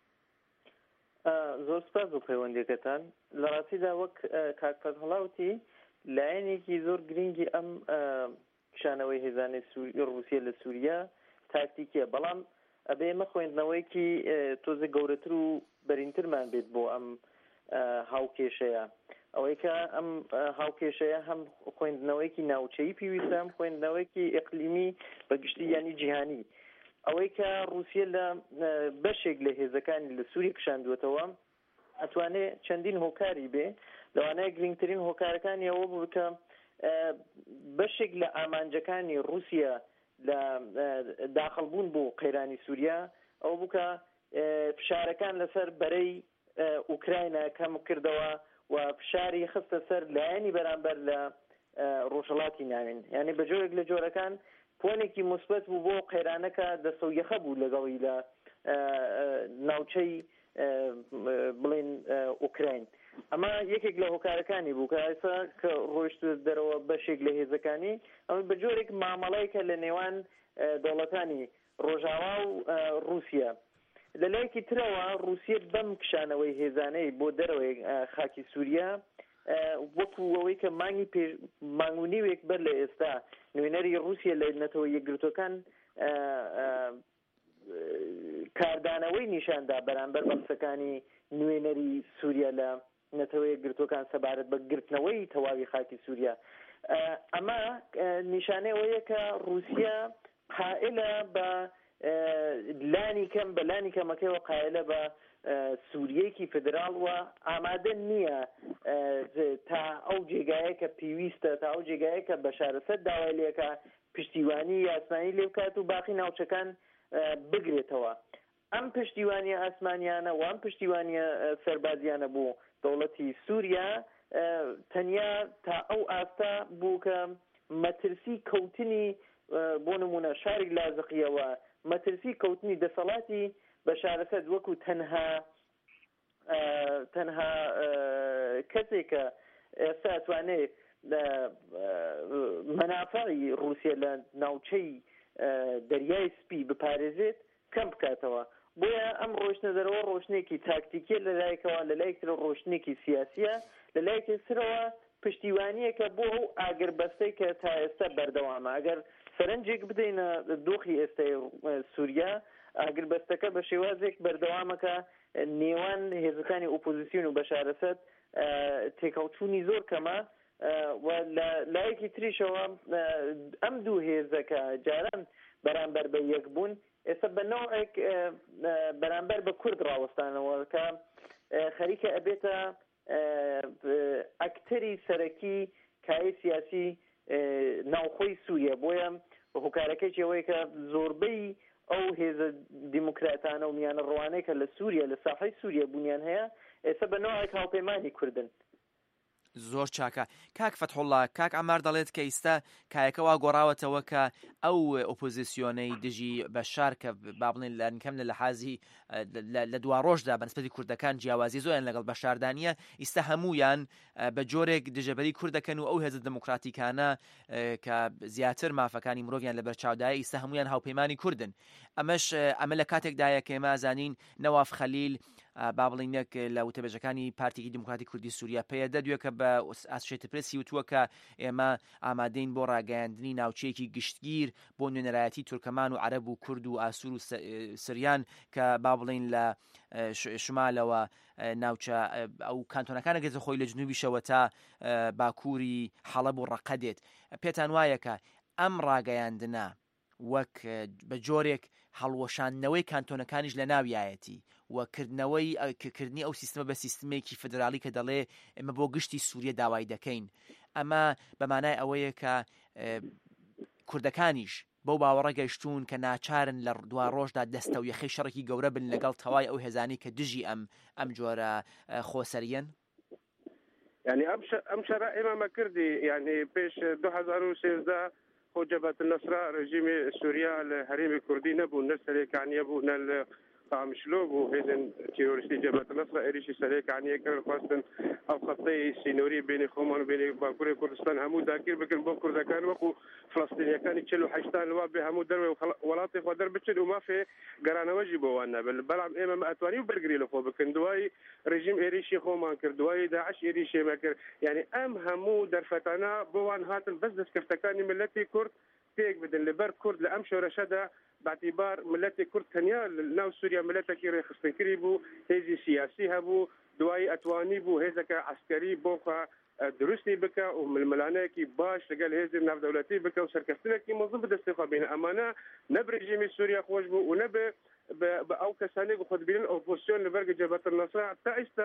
زۆر سپاس بۆ پەیوەندیەکەتان لە ڕاستیدا وەک کاک فەتحوڵڵاوتی لایەنێکی زۆر گرنگی ئەم کشانەوەی هێزانەی رووسیا لە سووریا تاکتیکیە بەڵام ئەبێ ئێمە خوێندنەوەیکی تۆزە گەورەتر و بەرینترمان بێت بۆ ئەم هاوکێشەیە ئەوەی کە ئەم هاوکێشەیە هەم خوێندنەوەیکی ناوچەیی پێویستە هەم خوێندنەوەیکی ئیقلیمی بەگشتی ینی جیهانی ئەوەی کە رووسیا لە بەشێک لە هێزەکانی لە سووری کشاندوێتەوە ئەتوانێت چەندین هۆکاری بێ لەوانەیە گرنگترین هۆکارەکانی ئەوە بوو کە بەشێک لە ئامانجەکانی رووسیا لە داخڵبوون بۆ قەیرانی سووریا ئەو بووکە فشارەکان لەسەر بەرەی ئوکراینە کەم کردەوە و فشاری خستە سەر لایەنی بەرامبەر لە ڕۆژهەڵاتی ناوین یعنی بە جۆرێک لە جۆرەکان پۆنێکی مثبت بوو بۆ قەیرانەکە دەستە و یەخە بوو لەگەڵی لە ناوچەی بڵێن ئوکراین ئەمە یەکێک لە هۆکارەکانی بوو کە ئێستا کە ڕۆیشت دەرەوە بەشێک لە هێزەکانی ئەمە بە جۆرێک مامەڵەیەکە لە نێوان دەوڵەتانی ڕۆژاوا و رووسیا لە لایەکی ترەوە رووسیا بەم کشانەوەی هێزانەی بۆ دەرەوەی خاکی سووریا وەکو ئەوەی کە مانگی مانگونیوێک بەر لە ئێستا نوێنەری رووسیا لە نەتەوە یەکگرتوەکان کاردانەوەی نیشاندا بەرامبەر بەسەکانی نوێنەری سووریا لە نەتەوەی یەکگرتوەکان سەبارەت بە گرتنەوەی تەواوی خاکی سووریا ئەمە نیشانەیەوەیە کە رووسیا قائلە بە لانی کەم بە لانی کەمەکەیەوە قائلە بە سووریەیەکی فدرال و ئامادە نییە تا ئەو جێگایە کە پێویستە تا ئەو جێگایە کە بەشارەسەد داوای لێکە پشتیوانی یاسمانی لێ بکات و باقی ناوچەکان بگرێتەوە ئەم پشتیوانیە ئاسمانیانە و ئەم پشتیوانیە سەربازیانە بۆ دەوڵەتی سووریا تەنیا تا ئەو ئاستا بوو کە مەترسی کەوتنی بۆ نمونە شاری لازقیەوە مەترسی کەوتنی دەسەڵاتی بەشارەسەد وەکو تەنها تەنها کەسێکە ئێستا ئەتوانێت مەنافعی رووسیا لە ناوچەی دەریای سپی بپارێزێت کەم بکاتەوە بۆیە ئەم ڕۆشنە دەرەوە ڕۆشنێکی تاکتیکیە لە لایەکەوە لە لایەکترە ڕۆشنێکی سیاسیە لە لایەکی سرەوە پشتیوانیەکە بۆ ئەو ئاگربەستەی کە تا ئێستا بەردەوامە ئەگەر سەرنجێک بدەینە دۆخی ئێستای سووریا ئاگربەستەکە بە شێوازێک بەردەوامەکە نێوان هێزەکانی ئۆپۆزیسیۆن و بەشارەسەد تێکەڵچوونی زۆر کەمە و لە لایەکی تریشەوە ئەم دوو هێزەکە جاران بەرامبەر بە یەک بوون ئێستا بە نەوعێک بەرامبەر بە کورد ڕاوەستانەوە کە خەریکە ئەبێتە ئەکتەری سەرەکی کای سیاسی ناوخۆی سووریا بۆیە هۆکارەکەی ئەوەیە کە زۆربەی ئەو هێزە دیموکراتانە و میانە ڕوانەیە کە لە سووریا لە ساحەی سووریا بوونیان هەیە ئێستا بە نەوعێک هاوپەیمانی کوردن زۆر چاکە کاک فەتحوڵڵا کاک ئەمار دەڵێت کە ئێستا کایەکەوا گۆڕاوەتەوە کە ئەو ئۆپۆزیسیۆنەی دژی بەشار کە با بڵێن لە نکەم لە لەحازی لە دوا ڕۆژدا بەنسبەتی کوردەکان جیاوازی زۆریان لەگەڵ بەشاردانیە ئێستا هەموویان بە جۆرێک دژەبەری کوور دەکەن و ئەو هێزە دموکراتیکانە کە زیاتر مافەکانی مرۆڤیان لە بەرچاودایە ئێستا هەموویان هاوپەیمانی کوردن ئەمەش ئەمە لە کاتێکدایە کە ئێمە ئازانین نەواف خەلیل با بڵینەک لە وتەبێژەکانی پارتیی دموکراتی کوردی سووریا پێدە دوێ کە بە ئاسوشێتی پرسی وتووە کە ئێمە ئامادەین بۆ ڕاگەیاندنی ناوچەیەکی گشتگیر بۆ نوێنەرایەتی تورکەمان و عەرەب و کورد و ئاسوور و سریان کە با بڵین لە شمالەوە ناوچە ئەو کانتۆنەکانە گەزە خۆی لە جنوبیشەوە تا باکووری حەڵەب و ڕەقە دێت پێتان وایە کە ئەم ڕاگەیاندنە وەک بە جۆرێک هەڵوەشاندنەوەی کانتۆنەکانیش لە ناویایەتی وەکردنەوەی کردنی ئەو سیستمە بە سیستمێکی فدرالی کە دەڵێ ئێمە بۆ گشتی سووریە داوای دەکەین ئەمە بەمانای ئەوەیە کە کوردەکانیش بەو باوەڕە گەیشتون کە ناچارن لە دوا ڕۆژدا دەستە و یەخەی شەڕێکی گەورە بن لەگەڵ تەوای ئەو هێزانی کە دژی ئەم ئەم جۆرە خۆسەریەن يعني ئەم شەڕە ئێمە کردی يعني پێش دو هەزار و سێزدە خۆ جەبهەت النەسرا ڕژیمی سووریا لە هەرێمی کوردی نەبوو نە سەرێکانیە بوو نە لە قامشلۆ بوو هێزن تیرۆریستی جەبهەت النەسرا عێریشی سەرێکانیە کرد خواستن ئەو خەتەی سینۆری بینی خۆمان و بینی باکووری کوردستان هەموو داگیر بکەن بۆ کوردەکان وەکو فلەستینیەکانی چل و هەشتان لەوا بێ هەموو دەروێ وڵاتی خۆ دەربچن و مافێ گەرانەوەژی بۆوان نەبن بەڵام ئێمە ئەتوانی و بەرگری لە خۆ بکەن دوای ڕژیم عێریشی خۆمان کرد دوای داعش عێریشی ئێمە کرد یعنی ئەم هەموو دەرفەتانە بۆوان هاتن بەس دەستکەفتەکانی ملەتی کورد پێک بدن لەبەر کورد لە ئەم شۆرەشەدا باعتیبار ملەتی کورد تەنیا ناو سووریا ملەتێکی ڕێخستنکری بوو هێزی سیاسی هەبوو دوای ئەتوانی بوو هێزەکە عسکەری بۆخوا دروستی بکە و ململانەیەکی باش لەگەڵ هێزی ناودەوڵەتی بکە و سەرکەفتنێکی مەزوو بەدەستی خۆ بینە ئەمانە نە ڕژیمی سووریا خۆش بوو و نەبێ بە ئەو کەسانی خۆدبینن ئۆپۆزیسیۆن لەبەرگە جەبهەت النەسرا تا ئێستا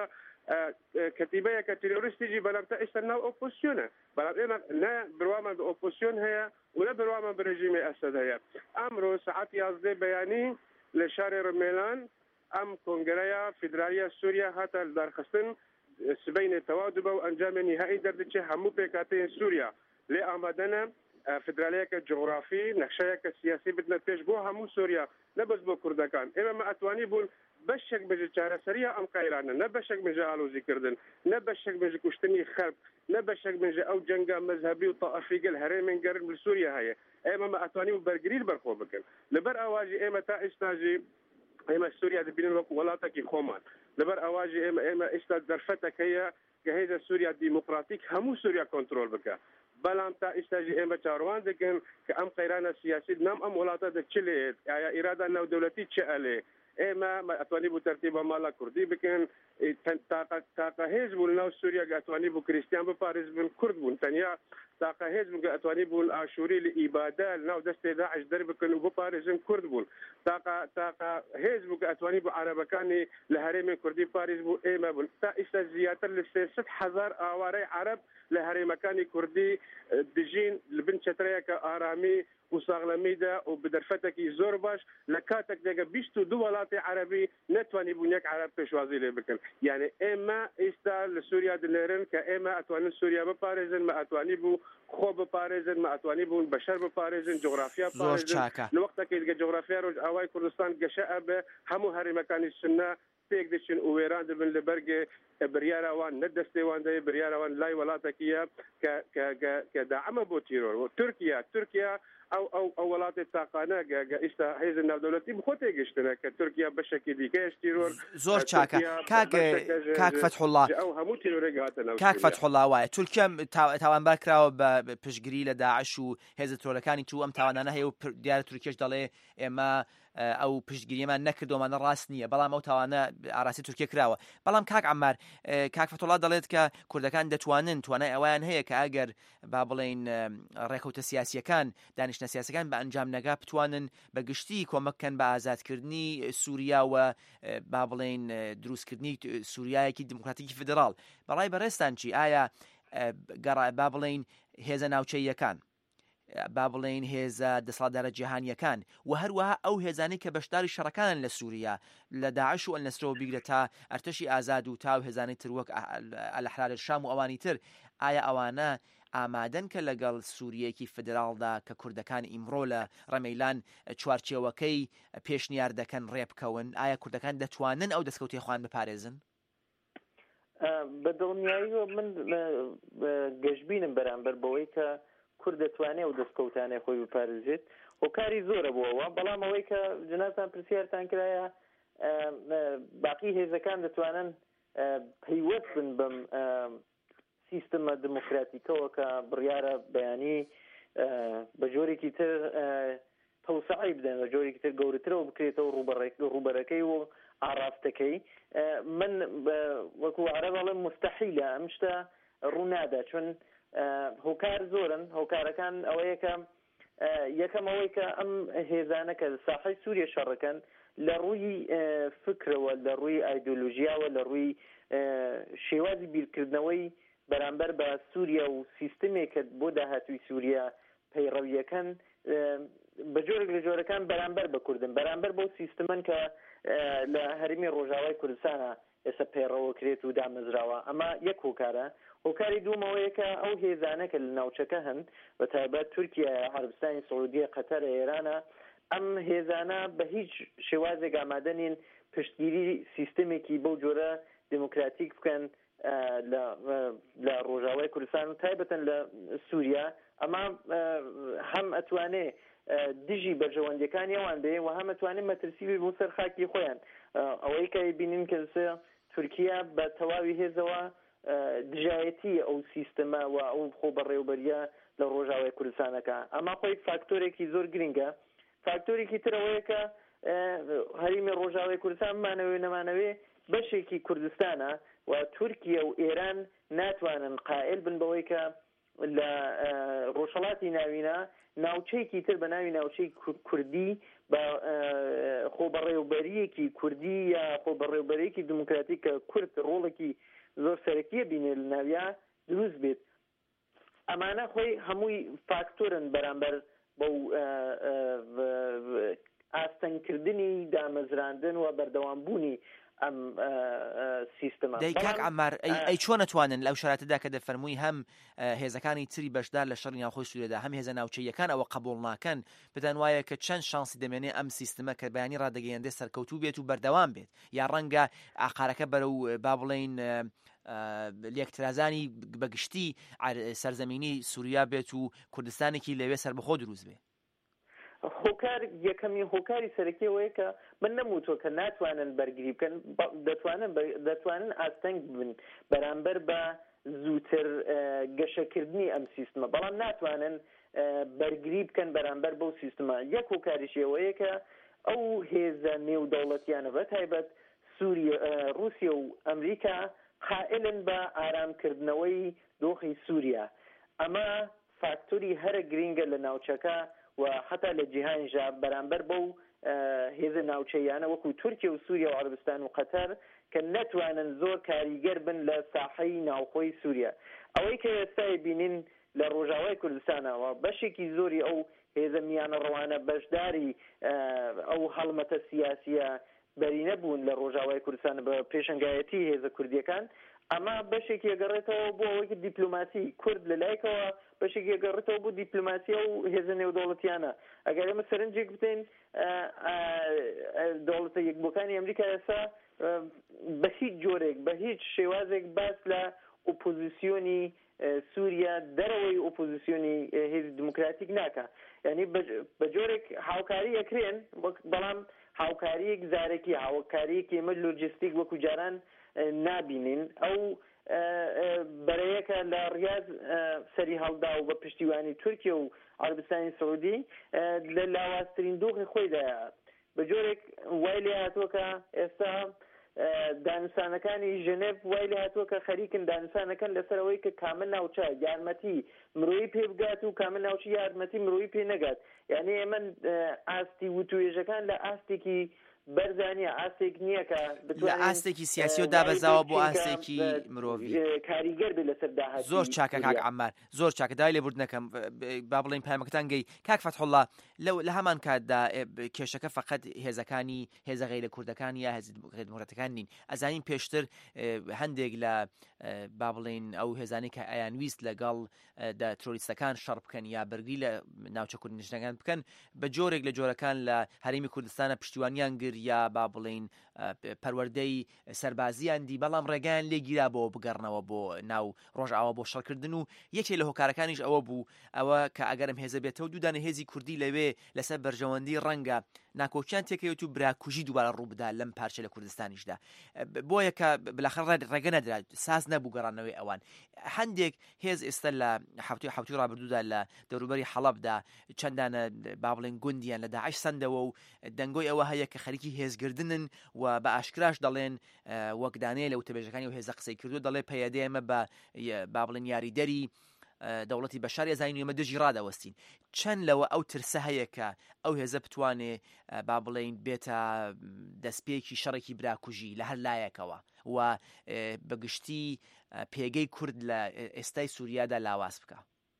کەتیبەیەکە تیرۆریستیجی بەڵام تا ئێستا ناو ئۆپۆزیسیۆنە بەڵام ئێمە نە بڕوامان بە ئۆپۆزیسیۆن هەیە و نە بڕوامان بە ڕژیمی ئەسەد هەیە ئەمڕۆ سەعات یازدەی بەیانی لە شاری ڕمێلان ئەم کۆنگرەیە فیدرالیە سووریا هاتە دارخستن سبەینێ تەواو دووبە و ئەنجامی نهایی دەردەچێ هەموو پێکاتەیە سووریا لێ ئامادەنە فدرالیەکە جغرافی نەخشەیەکە سیاسی بدنە پێش بۆ هەموو سووریا نەبەس بۆ کوردەکان ئێمە ئەتوانی بوون بەشێک بەژە چارەسەریە ئەم قایرانە نە بەشێک بەژە ئالۆزیکردن نە بەشێک بەژە کوشتنی خەرب نە بەشێک بەژە ئەو جەنگە مەذهبی و تەئەفی گەل هەرێمێن گەرم لە سووریا هەیە ئێمە ئەتوانی و بەرگری بەرخۆ بکەن لەبەر ئەواژی ئێمە تا ئێستاژی ئێمە سووریا دەبینن وەکو وڵاتێکی خۆمان لەبەر ئەواژی ئێمە ئێمە ئێستا دەرفەتێک هەیە کە هێزە سووریا دیموکراتیک هەموو سووریا کۆنترۆل بکە بەڵام تا ئێستاژی ئێمە چاڕوان دەکەن کە ئەم قەیرانە سیاسی نام ئەم وڵاتە دەچلێت ئایا ئیرادا ناودەوڵەتی چ ئەلێ ئێمە ئەتوانی بوو تەرتیبە ماڵا کوردی بکەن تاقە هێز بوون ناو سووریا ئەتوانی بوو کریستیان بپارێز بن کورد بوون تەنیا تاقە هێز بوون ئەتوانی بوون ئاشووری لە ئیبادە ناو دەستێ داعش دەربکەن و بپارێزن کورد بوون تاقە تاقە هێز بوو کە ئەتوانی بوو عەرەبەکانی لە هەرێمی کوردی پارێز بوو ئێمە بوون تا ئێستا زیاتر لە سێسەد حەزار ئاوارەی عەرەب لە هەرێمەکانی کوردی دژین لە بن چەترەیەکە ئارامی و ساغلەمیدا و بدەرفەتێکی زۆر باش لە کاتێک دەگە بیست و دوو وڵاتی عەرەبی نەتوانی بوون یەک عەرەب پێشوازی لێ بکەن یعنی ئێمە ئێستا لە سووریا دلێرن کە ئێمە ئەتوانن سووریا بپارێزن مە ئەتوانی بوو خۆ بپارێزن مە ئەتوانی بوون بەشەر بپارێزن جغرافیا پارێزن لە وەختێکی دیگە جغرافیا ڕۆژ ئاوای کوردستان گەشە ئەبێ هەموو هەرێمەکانی سنە پێک دەچن و وێران دەبن لە بەرگێ بریاراوان نەدەستێوان دەیە بریاراوان لای وڵاتێکیە کە داعەمە بۆ تیرۆر و تورکیا تورکیا ئەو ئەو ئەو وڵاتی تاقانە ئێستا هێز ناودەوڵەتی بخۆ تێگەشتنە کە تورکیا بەشێکی دیکەش تیرۆر زۆر چاکە کاک فەتحوڵڵا ئەو هەموو تیرۆرێک هاتە کاک فەتحوڵڵا وایە تورکیا تاوانبار کراوە بە پشتگیری لە داعش و هێزە تۆرەکانی تو ئەم تاوانانە هەیە و دیارە تورکیش دەڵێ ئێمە ئەو پشتگیریمان نەکردومانە ڕاست نییە بەڵام ئەو تاوانە ئاراسی تورکیا کراوە بەڵام کاک عەمار کاک فەتحوڵڵا دەڵێت کە کوردەکان دەتوانن توانای ئەویان هەیە کە ئەگەر با بڵێن ڕێکەوتە سیاسیەکان دانیشتە سیاسەکان بە ئەنجام نەگا بتوانن بە گشتی کۆمەککەن بە ئازادکردنی سووریا و با بڵێن دروستکردنی سووریایەکی دموکراتیکی فدراڵ بەڵای بەڕێستان چی ئایا با بڵێن هێزە ناوچەیەکان با بڵێن هێزە دەسەڵاتدارە جیهانیەکان و هەروەها ئەو هێزانەی کە بەشداری شەڕەکانن لە سووریا لە داعش و ئەلنەسرەوە بیگرە تا ئەرتەشی ئازاد و تا و هێزانەی تر وەک ئەلحرار الشام و ئەوانی تر ئایا ئەوانە ئامادەن کە لەگەڵ سووریەکی فدراڵدا کە کوردەکان ئیمڕۆ لە ڕەمەیلان چوارچێوەکەی پێشنیار دەکەن ڕێبکەون ئایا کوردەکان دەتوانن ئەو دەستکەوتی خوان بپارێزن؟ بە دڵنیاییەوە من گەشتبینم بەرامبەر بەوەی کە کورد دەتوانێت و دەستکەوتانێ خۆی بپارێزێت هۆکاری زۆرە بووەوە بەڵام ئەوەی کە جنازان پرسیارتان کرایە باقی هێزەکان دەتوانن پەیوەست بن بەم سیستەمە دموکراتیکەوە کە بڕیارە بەیانی بە جۆرێکی تر تەوسعی بدەن بە جۆرێکی تر گەورەترەوە بکرێتەوە ڕوبەڕەکەی و ئاراستەکەی من وەکو عەرەب ئەڵێم مستەحیلە ئەم شتە ڕوونادا چون هۆکار زۆرن هۆکارەکان ئەوەیە کە یەکەم ئەوەی کە ئەم هێزانە کە ساحەی سووریا شەڕەکەن لە ڕووی فکرەوە لە ڕووی ئایدۆلۆژیاوە لە ڕووی شێوازی بیرکردنەوەی بەرامبەر بە سووریا و سیستمێکە بۆ داهاتووی سووریا پەیڕەویەکەن بە جۆرێک لە جۆرەکان بەرامبەر بە کوردن بەرامبەر بەو سیستمن کە لە هەرمی ڕۆژاوای کوردستانە ئێستا پەیڕەوە کرێت و دامەزراوە ئەمە یەک هۆکارە هۆکاری دوومەوەیە کە ئەو هێزانە کە لە ناوچەکە هەن بە تایبەت تورکیا عەرەبستانی سعودیە قەتەرە ئێرانە ئەم هێزانە بە هیچ شێوازێک ئامادە نین پشتگیری سیستمێکی بەو جۆرە دموکراتیک بکەن لە ڕۆژاوای کوردستان و تایبەتەن لە سووریا ئەمە هەم ئەتوانێ دژی بەرژەوەندەکانی ئەوان بێ و هەم ئەتوانێ مەترسیبی بۆ سەر خاکی خۆیان ئەوەی کە بینین کە تورکیا بە تەواوی هێزەوە دژایەتی ئەو سیستەمە و ئەو خۆ بەڕێوەبەریە لە ڕۆژاوای کوردستانەکە ئەمە خۆی فاکتۆرێکی زۆر گرنگە فاکتۆرێکی ترەوەیە کە هەریمی ڕۆژاوای کوردستان مانەوێ نەمانەوێ بەشێکی کوردستانە و تورکیا و ئێران ناتوانن قائل بن بەوەی کە لە ڕۆژهەڵاتی ناوینە ناوچەیەکی تر بە ناوی ناوچەی کوردی بە خۆبەڕێوەبەریەکی کوردی یا خۆبەڕێوەبەریەکی دموکراتیک کە کورد ڕۆڵێکی زۆر سەرەکیە بینێ لە ناویە دروست بێت ئەمانە خۆی هەمووی فاکتۆرن بەرامبەر بەو ئاستەنکردنی دامەزراندن و بەردەوامبوونی ئەم سیستەمە دەی کاک عەمار ئەی چۆن نەتوانن لەو شەراتەدا کە دەفەرمووی هەم هێزەکانی تری بەشدار لە شەڕی ناوخۆی سوورێدا هەم هێزە ناوچەیەکان ئەوە قبوڵ ناکەن بدەن وایە کە چەند شانسی دەمێنێ ئەم سیستەمە کە بەیانی ڕادەگەیەندێ سەرکەوتوو بێت و بەردەوام بێت یا ڕەنگە ئاقارەکە بەرەو با بڵێن لێکترازانی بەگشتی سەرزەمینی سووریا بێت و کوردستانێکی لەوێ سەربەخۆ دروست بێت هۆکار یەکەمی هۆکاری سەرەکیەوەیە کە من نەموتوە کە ناتوانن بەرگری بکەن دەتوانن دەتوانن ئاستەنگ بن بەرامبەر بە زووتر گەشەکردنی ئەم سیستمە بەڵام ناتوانن بەرگری بکەن بەرامبەر بەو سیستمە یەک هۆکاریشیەوەیە کە ئەو هێزە نێودەوڵەتیانە بە تایبەت سووریا رووسیا و ئەمریکا قائلن بە ئارامکردنەوەی دۆخی سووریا ئەمە فاکتۆری هەرە گرینگە لە ناوچەکە و حتا لە جیهانیشا بەرامبەر بەو هێزە ناوچەیانە وەکو تورکیا و سووریا و عەرەبستان و قەتەر کە نەتوانن زۆر کاریگەر بن لە ساحەی ناوخۆی سووریا ئەوەی کە ئێستا بینین لە ڕۆژاوای کوردستانەوە بەشێکی زۆری ئەو هێزە میانە ڕەوانە بەشداری ئەو هەڵمەتە سیاسیە بەرینە بوون لە ڕۆژاوای کوردستان بە پێشەنگایەتی هێزە کوردیەکان ئەمە بەشێکی ئەگەڕێتەوە بۆ ئەوەی دیپلۆماسی کورد لەلایەکەوە بەشێکی ئەگەڕێتەوە بۆ دیپلۆماسیە و هێزە نێودەوڵەتیانە ئەگەر ئێمە سەرنجێک بدەین دەوڵەتە یەکبووەکانی ئەمریکا ئێستا بە هیچ جۆرێک بە هیچ شێوازێک باس لە ئۆپۆزیسیۆنی سووریا دەرەوەی ئۆپۆزیسیۆنی هێزی دموکراتیک ناکە یعنی بە جۆرێک هاوکاری ئەکرێن بەڵام هاوکاریەک زارێکی هاوکاریەکی ئێمە لۆجستیک وەکو جاران نابینین ئەو بەرەیەکە لە ڕیاض سەری هەڵدا و بە پشتیوانی تورکیا و عەرەبستانی سعودی لە لاوازترین دۆخی خۆیدایە بە جۆرێک وای لێ هاتووە کە ئێستا دانوستانەکانی ژنێڤ وای لێ هاتووە کە خەریکن دانوستانەکەن لەسەرەوەی کە کامە ناوچە یارمەتی مرۆیی پێ بگات و کامە ناوچی یارمەتی مرۆیی پێ نەگات یعنی ئێمە ئاستی وتوێژەکان لە ئاستێکی بەرزانیە ئاستێک نییە کە لە ئاستێکی سیاسی و دابەزاوە بۆ ئاستێکی مرۆڤی کاریگەر بێ لەسەر داهات زۆر چاکە کاک عەمار زۆر چاکە دای لێبورد نەکەم با بڵێن پایمەکەتان گەی کاک فەتحوڵڵا لە هەمان کاتدا کێشەکە فەقەت هێزەکانی هێزە غەیرە کوردەکان یا هێز دموکراتەکان نین ئەزانین پێشتر هەندێک لە با بڵێن ئەو هێزانەی کە ئەیان ویست لەگەڵ ترۆریستەکان شەڕ بکەن یا بەرگری لە ناوچە کوردنشینەکان بکەن بە جۆرێک لە جۆرەکان لە هەرێمی کوردستانە پشتیوانیان گر یا با بڵێن پەروەردەی سەربازیان دی بەڵام ڕێگەیان لێگیرا بۆ بگەڕنەوە بۆ ناو ڕۆژئاوا بۆ شەڕکردن و یەکێک لە هۆکارەکانیش ئەوە بوو ئەوە کە ئەگەرم هێزە بێتەوە دوودانە هێزی کوردی لەوێ لەسەر بەرژەوەندی ڕەنگە ناکۆچیان تێکەوێت و براکوژی دووبارە ڕوو بدا لەم پارچە لە کوردستانیشدا بۆیە کە بلاخەر ڕێگە نەدرا ساز نەبوو گەڕانەوەی ئەوان هەندێک هێز ئێستا لە هەفتوی هەفتوی ڕابردوودا لە دەوروبەری حەڵەبدا چەندانە با بڵێن گوندیان لە داعش سەندەوە و دەنگۆی ئەوە هەیە کە خەریکی هێزگردنن و بە ئاشکراش دەڵێن وەکدانەیە لە وتەبێژەکانی و هێزە قسەی کردو دەڵێ پەیەدە ئێمە بە با بڵێن یاریدەری دەوڵەتی بەشار ێزانی ئێمە دژی ڕادەوەستین چەند لەوە ئەو ترسە هەیە کە ئەو هێزە بتوانێ با بڵێن بێتە دەستپێکی شەڕێکی براکوژی لە هەر لایەکەوە و بەگشتی پێگەی کورد لە ئێستای سووریادا لاواز بکە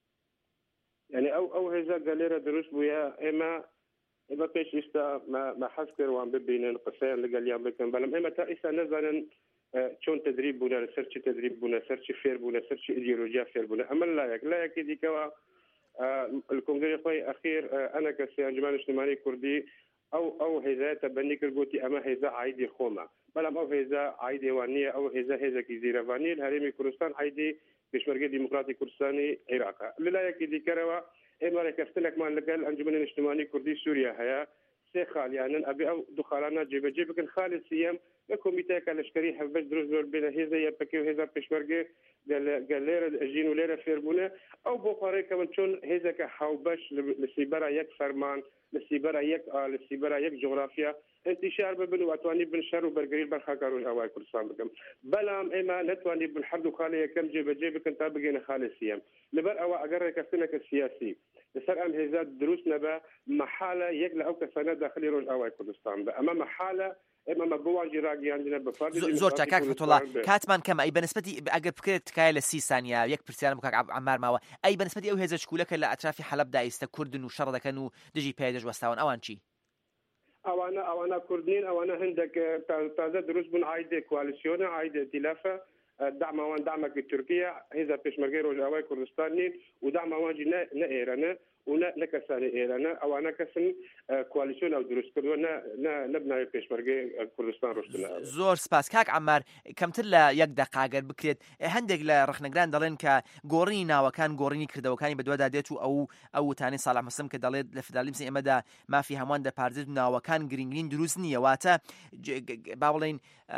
یعنی ئەو ئەو هێزە گەلێرە دروست بووە ئێمە ئێمە پێش ئێستا مە حەز کردوان ببینن قسەیان لەگەڵیان بکەن بەڵام ئێمە تا ئێستا نەزانن چۆن تدریب بوونە لەسەر چی تدریب بوونە سەر چی فێر بوونە سەر چی ئیدئۆلۆژیا فێر بوونە ئەمە لایەک لایەکی دیکەوە الکۆنگرێ خۆی ئەخیر ئەنە کەسی ئەنجومەن نیشتیمانی کوردی ئەو ئەو هێزایەتە بەندی کرد گوتی ئەمە هێزە عایدی خۆمە بەڵام ئەو هێزە عایدێوان نییە ئەو هێزە هێزێکی زیرەوانی هەرێمی کوردستان عایدی پێشمەرگەی دیموکراتی کوردستانی عێراقە لەلایەکی دیکەرەوە ئێمە ڕێکەفتنێکمان لەگەڵ ئەنجومەن نیشتیمانی کوردی سووریا هەیە سێ خالیانن ئەبێ ئەو دوو خالانە جێبەجێ بکەن خالی سیەم لە کۆمیتەیەکە لەشکری هەڵبەش دروست زۆر بێنە هێزە یەکپەکێ و هێزە پێشمەرگێ لێرە ژین و لێرە فێربوونە ئەو بۆ خۆڕێکە من چۆن هێزەکە هاوبەش لە سیبەرە یەک فەرمان لە سیبەرە یەک لە سیبەرە یەک جغرافیا انتشار ببن و ئەتوانی بن شەر و بەرگری بەرخاکار و هەوای کوردستان بکەم بەڵام ئێمە نەتوانی بن هەردوو خاڵی یەکەم جێبەجێ بکەن تا بگەینە خاڵی سیەم لەبەر ئەوە ئەگەر ڕێکەفتنێکە سیاسی لەسەر ئەم هێزە دروست نەبە مەحالە یەک لە ئەو کەسانە داخلی ڕۆژ ئاوای کوردستان بە ئەمە مەحالە ئێمە بەواژی ڕاگەیاندنە بە زۆر کاک فتوڵا کاتمان کەمە ئەی بەنسبەتی ئەگەر بکرێت تکایە لە سی سانیا یەک پرسیارم کاک عەمار ماوە ئەی بەنسبەتی ئەو هێزە چکولەکە لە ئەطرافی حەلەبدا ئێستا کوردن و شەڕ دەکەن و دژی پێدەژ وەستاون ئەوان چی ئەوانە ئەوانە کوردین ئەوانە هەندێک تازە دروست بوون عایدێ کوالیسیۆنە عایدێ ئیتیلافە دعمەوان دعمێکی تورکیا هێزە پێشمەرگەی ڕۆژئاوای کوردستان نین و دعمەوانجی نە ئێرەنە و نە کەسانی ئێرانە ئەوانە کەسن کوالیسیۆن ئەو دروست کردووە نەبناوی پێشمەرگەی کوردستان ڕۆشتنە زۆر سپاس کاک عەمار کەمتر لە یەک دەقاگەر بکرێت هەندێک لە ڕخنەگران دەڵێن کە گۆڕینی ناوەکان گۆڕینی کردەوەکانی بەدووادا دێت و ئەو ئەو وتانی ساڵح مسلم کە دەڵێت لە فدرالیزمی ئێمەدا مافی هەمووان دەپاردێت و ناوەکان گرنگرین دروست نییە واتە با بڵێن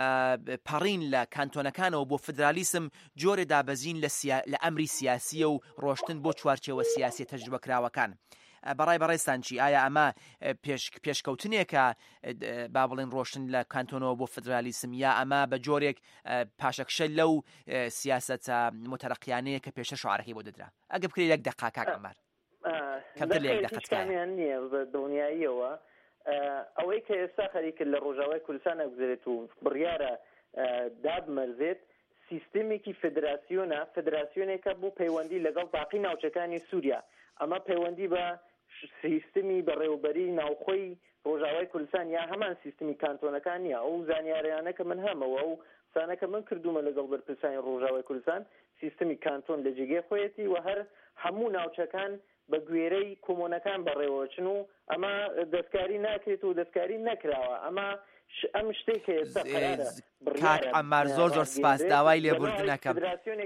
پەڕین لە کانتۆنەکانەوە بۆ فدرالیسم جۆرێ دابەزین لە ئەمری سیاسیە و ڕۆشتن بۆ چوارچێوە سیاسی تەجروبەکراوەکان بەڕای بەڕێستان چی ئایا ئەمە پێشکەوتنێکە با بڵێن ڕۆشتن لە کانتۆنەوە بۆ فدرالیسم یا ئەمە بە جۆرێک پاشەکشە لەو سیاسەتە متەرەقیانەیە کە پێشە شعارەکەی بۆ دەدرا ئەگە بکرێت یەک دەقا کاک عەمار کەمتر لە یەک دەقەتکانیان نییە بە دڵنیاییەوە ئەوەی کە ئێستا خەریکە لە ڕۆژاوای کوردستان ئەگوزارێت و بڕیارە دابمەرزێت سیستمێکی فدراسیۆنە فدراسیۆنێکە بۆ پەیوەندی لەگەڵ باقی ناوچەکانی سووریا ئەمە پەیوەندی بە سیستمی بەڕێوەبەری ناوخۆی ڕۆژاوای کوردستان یا هەمان سیستمی کانتۆنەکان نیە ئەو زانیاریانە کە من هەمەوە و سانەکە من کردومە لەگەڵ بەرپرسانی ڕۆژاوای کوردستان سیستمی کانتۆن لە جێگەی خۆیەتی و هەر هەموو ناوچەکان بە گوێرەی کۆمۆنەکان بەڕێوەچن و ئەمە دەستکاری ناکرێت و دەستکاری نەکراوە ئەمە ئەم شتێک کاک عەمار زۆر زۆر سپاس داوای لێبوردنەکەم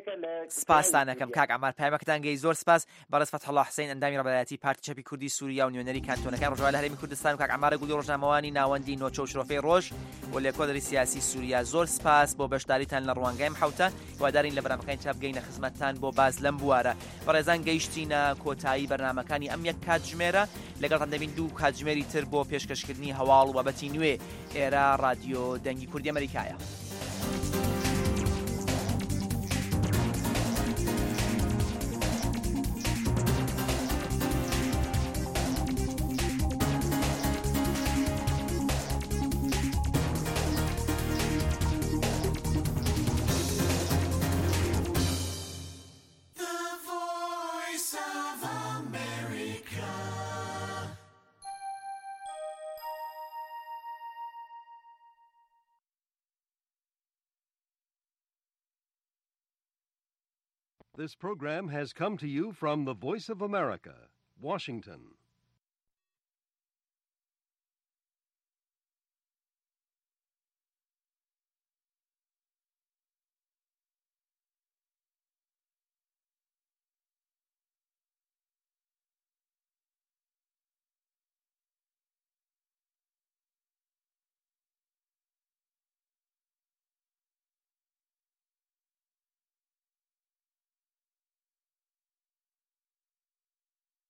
سپاسانەکەم کاک عەمار پایمەکتان گەی زۆر سپاس بەڕێز فەتحوڵڵا حوسێن ئەندامی ڕەبایەتی پارتی چەپی کوردی سووریا و نوێنەری کانتۆنەکان ڕۆژاوای لە هەرێمی کوردستان و کاک عەمارە گوڵی ڕۆژنامەوانی ناوەندی نۆچە و شرۆفەی ڕۆژ و لێکۆدەری سیاسی سووریا زۆر سپاس بۆ بەشداریتان لە ڕوانگەی حوتە هیوادارین لە بەرنامەکانی چاپ بگەینە خزمەتتان بۆ باز لەم بوارە بەڕێزان گەیشتینە کۆتایی بەرنامەکانی ئەم یەک کاتژمێرە لەگەڵتان دەبین دوو کاتژمێری تر بۆ پێشکەشکردنی هەواڵ و بابەتی نوێ ئێرە رادیۆ دەنگی کوردی ئەمریکایە. America. This program has come to you from the Voice of America, Washington.